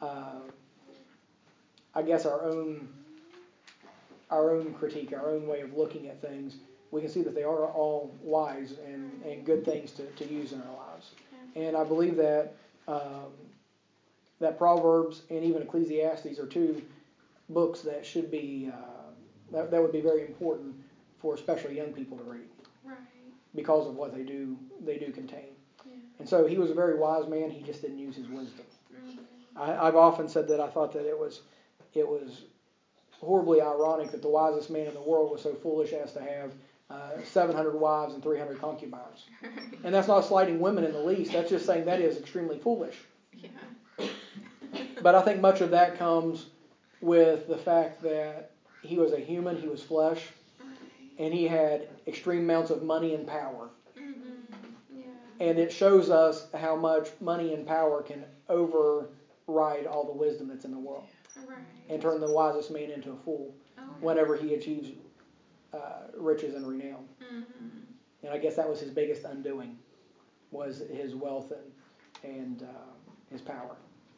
[SPEAKER 1] I guess, our own critique, our own way of looking at things. We can see that they are all wise and good things to use in our lives.
[SPEAKER 3] Yeah.
[SPEAKER 1] And I believe that that Proverbs and even Ecclesiastes are two books that should be that would be very important for especially young people to read
[SPEAKER 3] Right.
[SPEAKER 1] because of what they do contain.
[SPEAKER 3] Yeah.
[SPEAKER 1] And so he was a very wise man. He just didn't use his wisdom.
[SPEAKER 3] Mm-hmm.
[SPEAKER 1] I've often said that I thought that it was horribly ironic that the wisest man in the world was so foolish as to have 700 wives and 300 concubines. And that's not slighting women in the least. That's just saying that is extremely foolish.
[SPEAKER 3] Yeah.
[SPEAKER 1] But I think much of that comes with the fact that he was a human, he was flesh,
[SPEAKER 3] Right.
[SPEAKER 1] and he had extreme amounts of money and power.
[SPEAKER 3] Mm-hmm. Yeah.
[SPEAKER 1] And it shows us how much money and power can override all the wisdom that's in the world
[SPEAKER 3] Right.
[SPEAKER 1] and turn the wisest man into a fool whenever he achieves riches and renown.
[SPEAKER 3] Mm-hmm.
[SPEAKER 1] And I guess that was his biggest undoing, was his wealth and his power.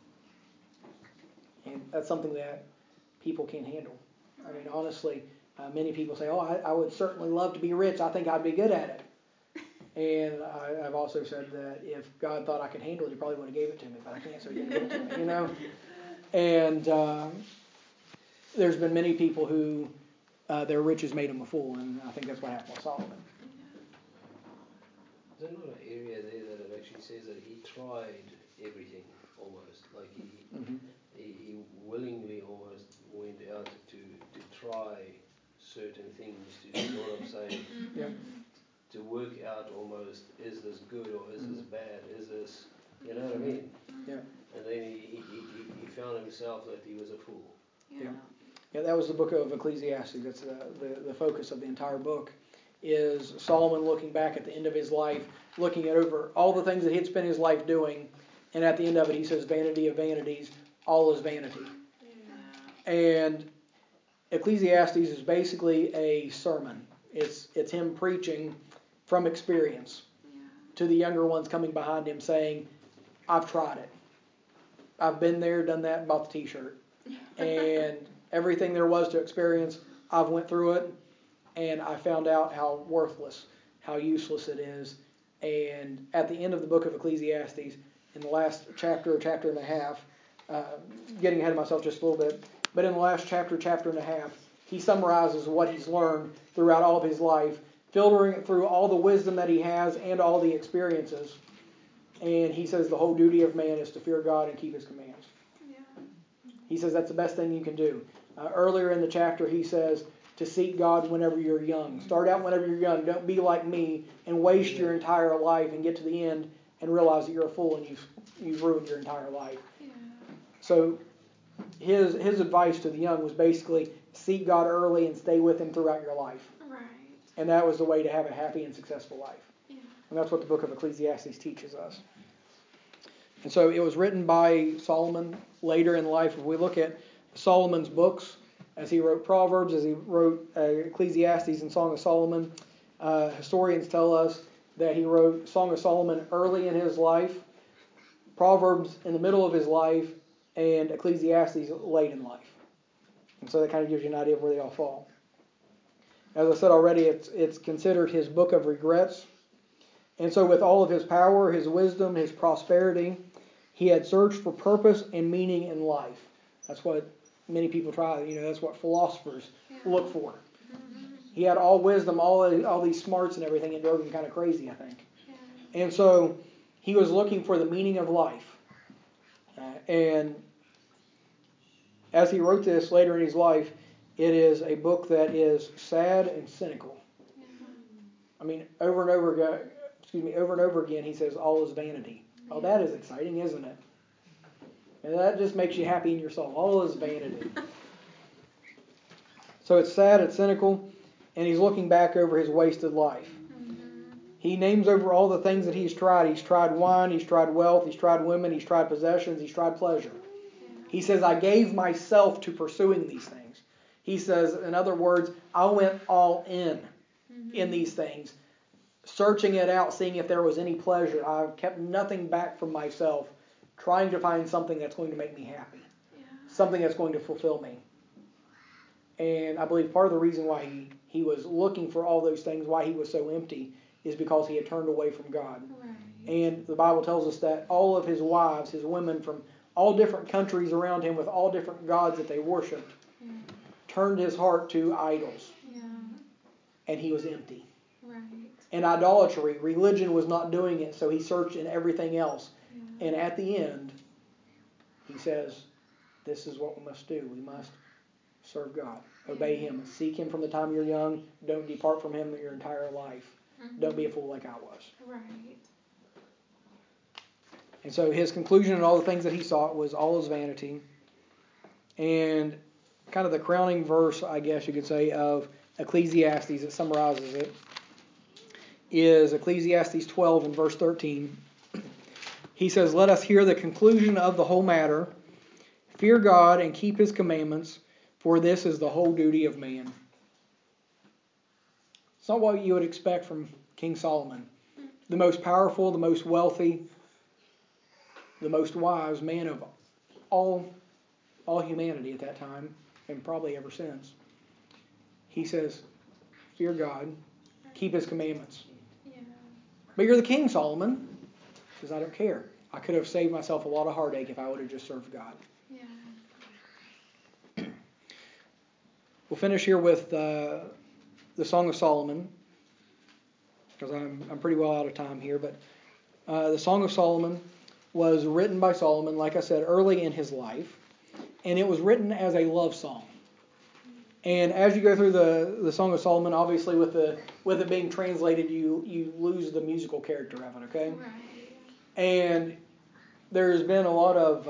[SPEAKER 1] And that's something that people can't handle. I mean, honestly, many people say, I would certainly love to be rich. I think I'd be good at it. And I've also said that if God thought I could handle it, he probably would have gave it to me, but I can't, so he didn't give it to me, you know? And there's been many people who their riches made them a fool, and I think that's what happened with Solomon.
[SPEAKER 2] There's another area there that it actually says that he tried everything almost, like he willingly almost went out to try certain things, to sort of say,
[SPEAKER 1] Yeah.
[SPEAKER 2] to work out almost, is this good or is this bad, is this, you know what I mean?
[SPEAKER 1] Yeah.
[SPEAKER 2] And then he found himself that he was a fool.
[SPEAKER 1] Yeah. Yeah, that was the book of Ecclesiastes. That's the focus of the entire book, is Solomon looking back at the end of his life, looking at over all the things that he had spent his life doing, and at the end of it he says, vanity of vanities, all is vanity.
[SPEAKER 3] Yeah.
[SPEAKER 1] And Ecclesiastes is basically a sermon. It's him preaching from experience to the younger ones coming behind him saying, I've tried it. I've been there, done that, bought the t-shirt. And everything there was to experience, I've went through it, and I found out how worthless, how useless it is. And at the end of the book of Ecclesiastes, in the last chapter and a half, getting ahead of myself just a little bit, but in the last chapter and a half, he summarizes what he's learned throughout all of his life, filtering it through all the wisdom that he has and all the experiences. And he says the whole duty of man is to fear God and keep his commands.
[SPEAKER 3] Yeah.
[SPEAKER 1] He says that's the best thing you can do. Earlier in the chapter, he says to seek God whenever you're young. Start out whenever you're young. Don't be like me and waste your entire life and get to the end and realize that you're a fool and you've ruined your entire life.
[SPEAKER 3] Yeah.
[SPEAKER 1] So his advice to the young was basically seek God early and stay with him throughout your life.
[SPEAKER 3] Right.
[SPEAKER 1] And that was the way to have a happy and successful life.
[SPEAKER 3] Yeah.
[SPEAKER 1] And that's what the book of Ecclesiastes teaches us. And so it was written by Solomon later in life. If we look at Solomon's books, as he wrote Proverbs, as he wrote Ecclesiastes and Song of Solomon, historians tell us that he wrote Song of Solomon early in his life, Proverbs in the middle of his life, and Ecclesiastes late in life. And so that kind of gives you an idea of where they all fall. As I said already, it's considered his book of regrets. And so with all of his power, his wisdom, his prosperity, he had searched for purpose and meaning in life. That's what many people try, that's what philosophers look for. He had all wisdom, all these smarts and everything. It drove him kind of crazy, I think. And so he was looking for the meaning of life. And as he wrote this later in his life, it is a book that is sad and cynical. I mean, over and over again, he says, all is vanity. Oh, that is exciting, isn't it? And that just makes you happy in your soul. All is vanity. So it's sad, it's cynical, and he's looking back over his wasted life. He names over all the things that he's tried. He's tried wine, he's tried wealth, he's tried women, he's tried possessions, he's tried pleasure. He says, I gave myself to pursuing these things. He says, in other words, I went all in these things, searching it out, seeing if there was any pleasure. I kept nothing back from myself, trying to find something that's going to make me happy, something that's going to fulfill me. And I believe part of the reason why he was looking for all those things, why he was so empty, is because he had turned away from God. Right. And the Bible tells us that all of his wives, his women from all different countries around him with all different gods that they worshipped, turned his heart to idols. And he was empty. Right. And idolatry, religion was not doing it, so he searched in everything else. And at the end, he says, this is what we must do. We must serve God. Obey him. Seek him from the time you're young. Don't depart from him your entire life. Don't be a fool like I was. Right. And so his conclusion and all the things that he sought was all is vanity. And kind of the crowning verse, I guess you could say, of Ecclesiastes that summarizes it is Ecclesiastes 12 and verse 13. He says, let us hear the conclusion of the whole matter. Fear God and keep his commandments, for this is the whole duty of man. It's not what you would expect from King Solomon. The most powerful, the most wealthy, the most wise man of all humanity at that time, and probably ever since. He says, fear God, keep his commandments. Yeah. But you're the king, Solomon. He says, I don't care. I could have saved myself a lot of heartache if I would have just served God. Yeah. We'll finish here with the Song of Solomon, because I'm pretty well out of time here. But the Song of Solomon was written by Solomon, like I said, early in his life. And it was written as a love song. And as you go through the Song of Solomon, obviously with it being translated, you lose the musical character of it, okay? Right. And there's been a lot of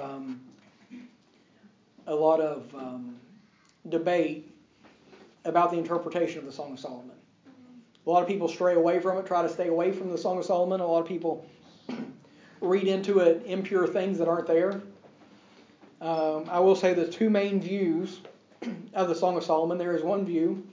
[SPEAKER 1] debate about the interpretation of the Song of Solomon. A lot of people stray away from it, try to stay away from the Song of Solomon. A lot of people read into it impure things that aren't there. I will say the two main views of the Song of Solomon. There is one view,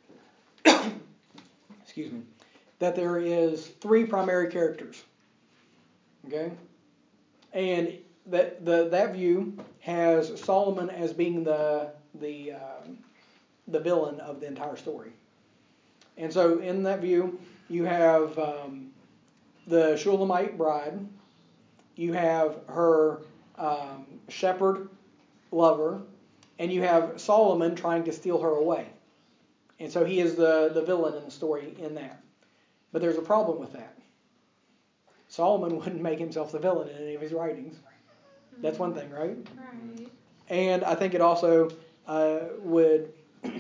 [SPEAKER 1] excuse me, that there is three primary characters. Okay, and that view has Solomon as being the villain of the entire story. And so in that view, you have the Shulamite bride, you have her shepherd lover, and you have Solomon trying to steal her away. And so he is the villain in the story in that. But there's a problem with that. Solomon wouldn't make himself the villain in any of his writings. That's one thing, right? Right. And I think it also would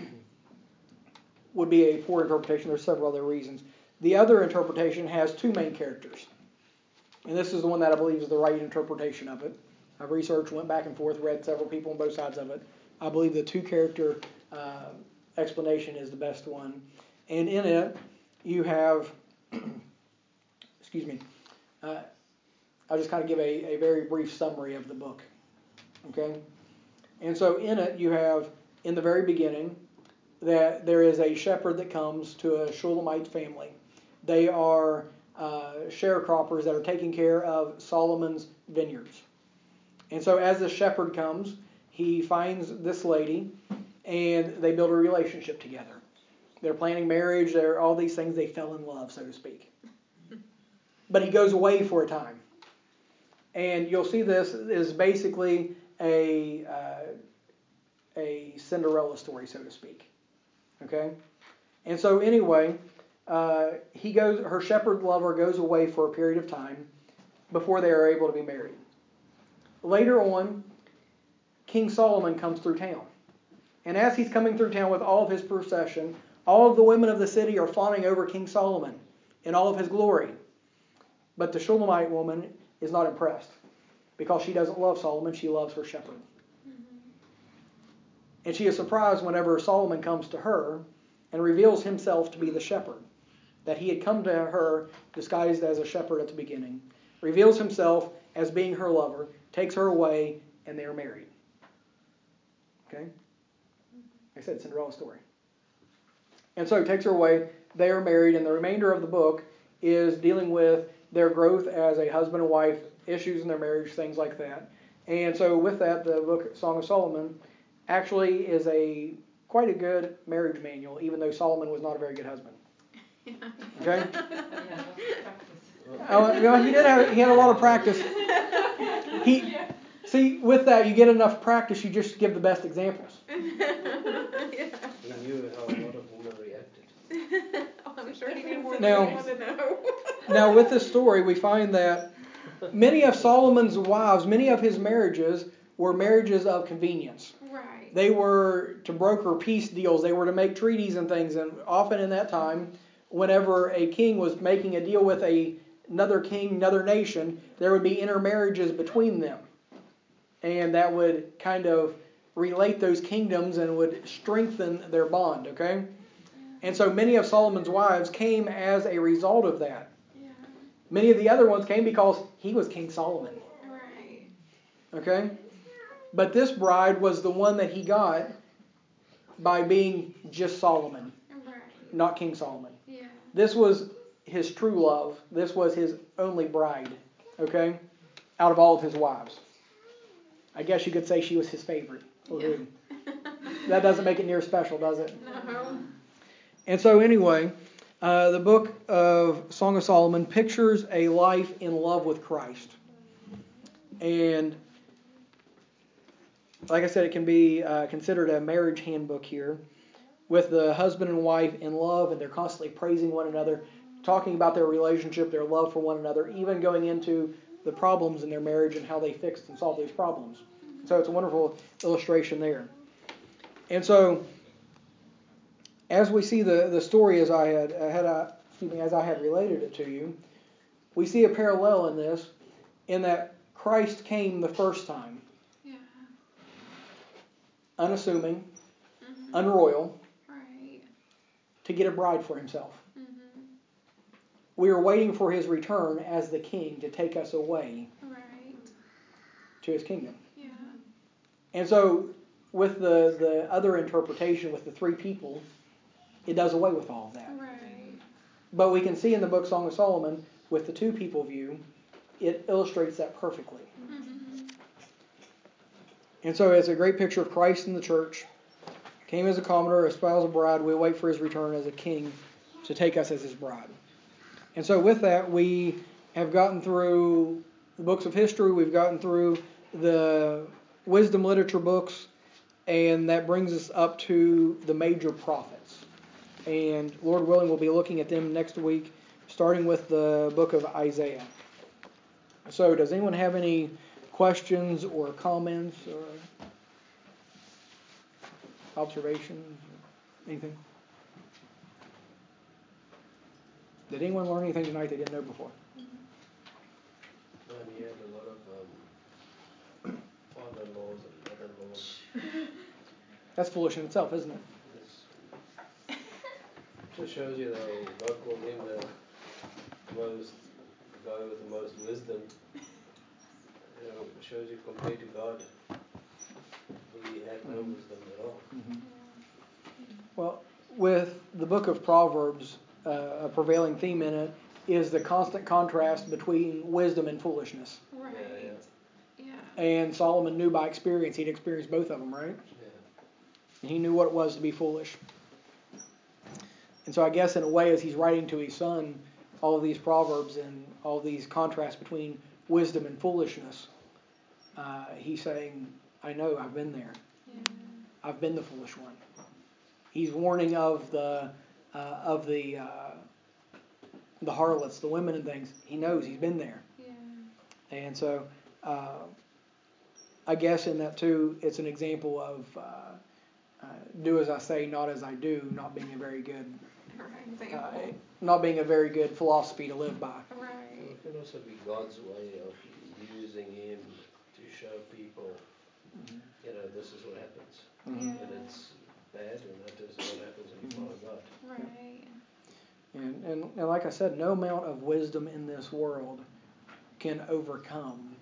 [SPEAKER 1] be a poor interpretation. There's several other reasons. The other interpretation has two main characters. And this is the one that I believe is the right interpretation of it. I've researched, went back and forth, read several people on both sides of it. I believe the two-character explanation is the best one. And in it, you have, excuse me, I'll just kind of give a very brief summary of the book. Okay? And so in it, you have, in the very beginning, that there is a shepherd that comes to a Shulamite family. They are sharecroppers that are taking care of Solomon's vineyards. And so as the shepherd comes, he finds this lady, and they build a relationship together. They're planning marriage. They're all these things. They fell in love, so to speak. But he goes away for a time. And you'll see this is basically a Cinderella story, so to speak. Okay? And so anyway, her shepherd lover goes away for a period of time before they are able to be married. Later on, King Solomon comes through town. And as he's coming through town with all of his procession, all of the women of the city are fawning over King Solomon in all of his glory. But the Shulamite woman is not impressed because she doesn't love Solomon, she loves her shepherd. And she is surprised whenever Solomon comes to her and reveals himself to be the shepherd. That he had come to her disguised as a shepherd at the beginning, reveals himself as being her lover, takes her away, and they are married. Okay? I said Cinderella story. And so he takes her away, they are married, and the remainder of the book is dealing with their growth as a husband and wife, issues in their marriage, things like that. And so with that, the book Song of Solomon actually is quite a good marriage manual, even though Solomon was not a very good husband. Okay? He had a lot of practice. See, with that, you get enough practice, you just give the best examples.
[SPEAKER 2] He knew how a lot of women reacted.
[SPEAKER 3] I'm sure he didn't want to know.
[SPEAKER 1] Now, with this story, we find that many of Solomon's wives, many of his marriages, were marriages of convenience.
[SPEAKER 3] Right.
[SPEAKER 1] They were to broker peace deals. They were to make treaties and things. And often in that time, whenever a king was making a deal with another king, another nation, there would be intermarriages between them. And that would kind of relate those kingdoms and would strengthen their bond, okay? And so many of Solomon's wives came as a result of that.
[SPEAKER 3] Yeah.
[SPEAKER 1] Many of the other ones came because he was King Solomon.
[SPEAKER 3] Right.
[SPEAKER 1] Okay? But this bride was the one that he got by being just Solomon,
[SPEAKER 3] Right.
[SPEAKER 1] not King Solomon.
[SPEAKER 3] Yeah.
[SPEAKER 1] This was his true love. This was his only bride, okay? Out of all of his wives. I guess you could say she was his favorite.
[SPEAKER 3] Yeah.
[SPEAKER 1] That doesn't make it near special, does it?
[SPEAKER 3] No.
[SPEAKER 1] And so anyway, the book of Song of Solomon pictures a life in love with Christ. And like I said, it can be considered a marriage handbook here, with the husband and wife in love, and they're constantly praising one another, talking about their relationship, their love for one another, even going into the problems in their marriage and how they fixed and solved these problems. So it's a wonderful illustration there. And so, as we see the story as I had related it to you, we see a parallel in this, in that Christ came the first time.
[SPEAKER 3] Yeah.
[SPEAKER 1] Unassuming, unroyal,
[SPEAKER 3] Right.
[SPEAKER 1] to get a bride for himself.
[SPEAKER 3] Mm-hmm.
[SPEAKER 1] We are waiting for his return as the king to take us away
[SPEAKER 3] Right.
[SPEAKER 1] to his kingdom.
[SPEAKER 3] Yeah.
[SPEAKER 1] And so with the other interpretation with the three people, it does away with all of that.
[SPEAKER 3] Right.
[SPEAKER 1] But we can see in the book Song of Solomon, with the two people view, it illustrates that perfectly.
[SPEAKER 3] Mm-hmm.
[SPEAKER 1] And so it's a great picture of Christ in the church. Came as a commoner, espoused a bride. We wait for his return as a king to take us as his bride. And so with that, we have gotten through the books of history. We've gotten through the wisdom literature books. And that brings us up to the major prophets. And Lord willing, we'll be looking at them next week, starting with the book of Isaiah. So does anyone have any questions or comments or observations or anything? Did anyone learn anything tonight they didn't know before?
[SPEAKER 2] And he had a lot of father-in-laws and mother-in-laws.
[SPEAKER 1] That's foolish in itself, isn't it?
[SPEAKER 2] This just shows you that God called him the guy with the most wisdom. It shows you compared to God, he had no wisdom at all.
[SPEAKER 1] Mm-hmm. Well, with the book of Proverbs, a prevailing theme in it is the constant contrast between wisdom and foolishness.
[SPEAKER 3] Right.
[SPEAKER 2] Yeah.
[SPEAKER 3] Yeah.
[SPEAKER 1] And Solomon knew by experience, he'd experienced both of them, right?
[SPEAKER 2] Yeah.
[SPEAKER 1] And he knew what it was to be foolish. And so I guess in a way, as he's writing to his son, all of these proverbs and all these contrasts between wisdom and foolishness, he's saying, I know, I've been there.
[SPEAKER 3] Yeah.
[SPEAKER 1] I've been the foolish one. He's warning of the harlots, the women and things. He knows, he's been there.
[SPEAKER 3] Yeah.
[SPEAKER 1] And so I guess in that too, it's an example of do as I say, not as I do, not being a very good philosophy to live by.
[SPEAKER 3] Right.
[SPEAKER 2] It can also be God's way of using him to show people, this is what happens.
[SPEAKER 3] Yeah.
[SPEAKER 2] And it's bad, and that is what happens when you follow God.
[SPEAKER 3] Right.
[SPEAKER 1] And like I said, no amount of wisdom in this world can overcome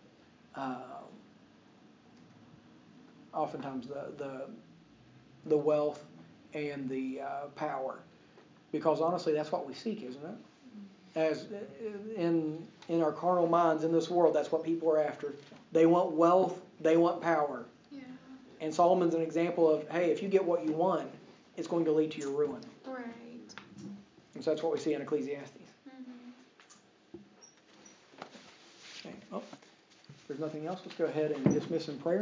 [SPEAKER 1] oftentimes the wealth and the power, because honestly that's what we seek, isn't it? As in our carnal minds in this world, that's what people are after. They want wealth, they want power.
[SPEAKER 3] Yeah.
[SPEAKER 1] And Solomon's an example of, hey, if you get what you want, it's going to lead to your ruin.
[SPEAKER 3] Right.
[SPEAKER 1] And so that's what we see in Ecclesiastes. Okay. Well, if there's nothing else, let's go ahead and dismiss in prayer.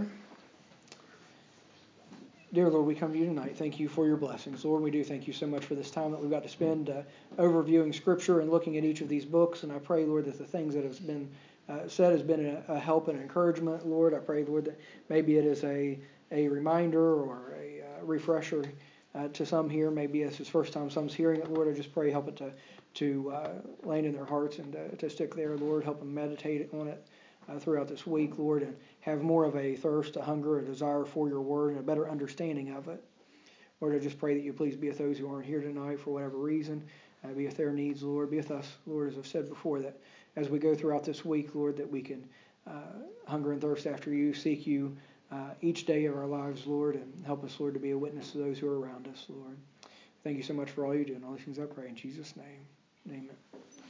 [SPEAKER 1] Dear Lord, we come to you tonight. Thank you for your blessings. Lord, we do thank you so much for this time that we've got to spend overviewing Scripture and looking at each of these books. And I pray, Lord, that the things that have been said has been a help and encouragement. Lord, I pray, Lord, that maybe it is a reminder or a refresher to some here. Maybe it's his first time some's hearing it. Lord, I just pray help it to land in their hearts and to stick there. Lord, help them meditate on it throughout this week, Lord, and have more of a thirst, a hunger, a desire for your word, and a better understanding of it. Lord, I just pray that you please be with those who aren't here tonight for whatever reason. Be with their needs, Lord. Be with us, Lord, as I've said before, that as we go throughout this week, Lord, that we can hunger and thirst after you, seek you each day of our lives, Lord, and help us, Lord, to be a witness to those who are around us, Lord. Thank you so much for all you do, and all these things I pray in Jesus' name. Amen.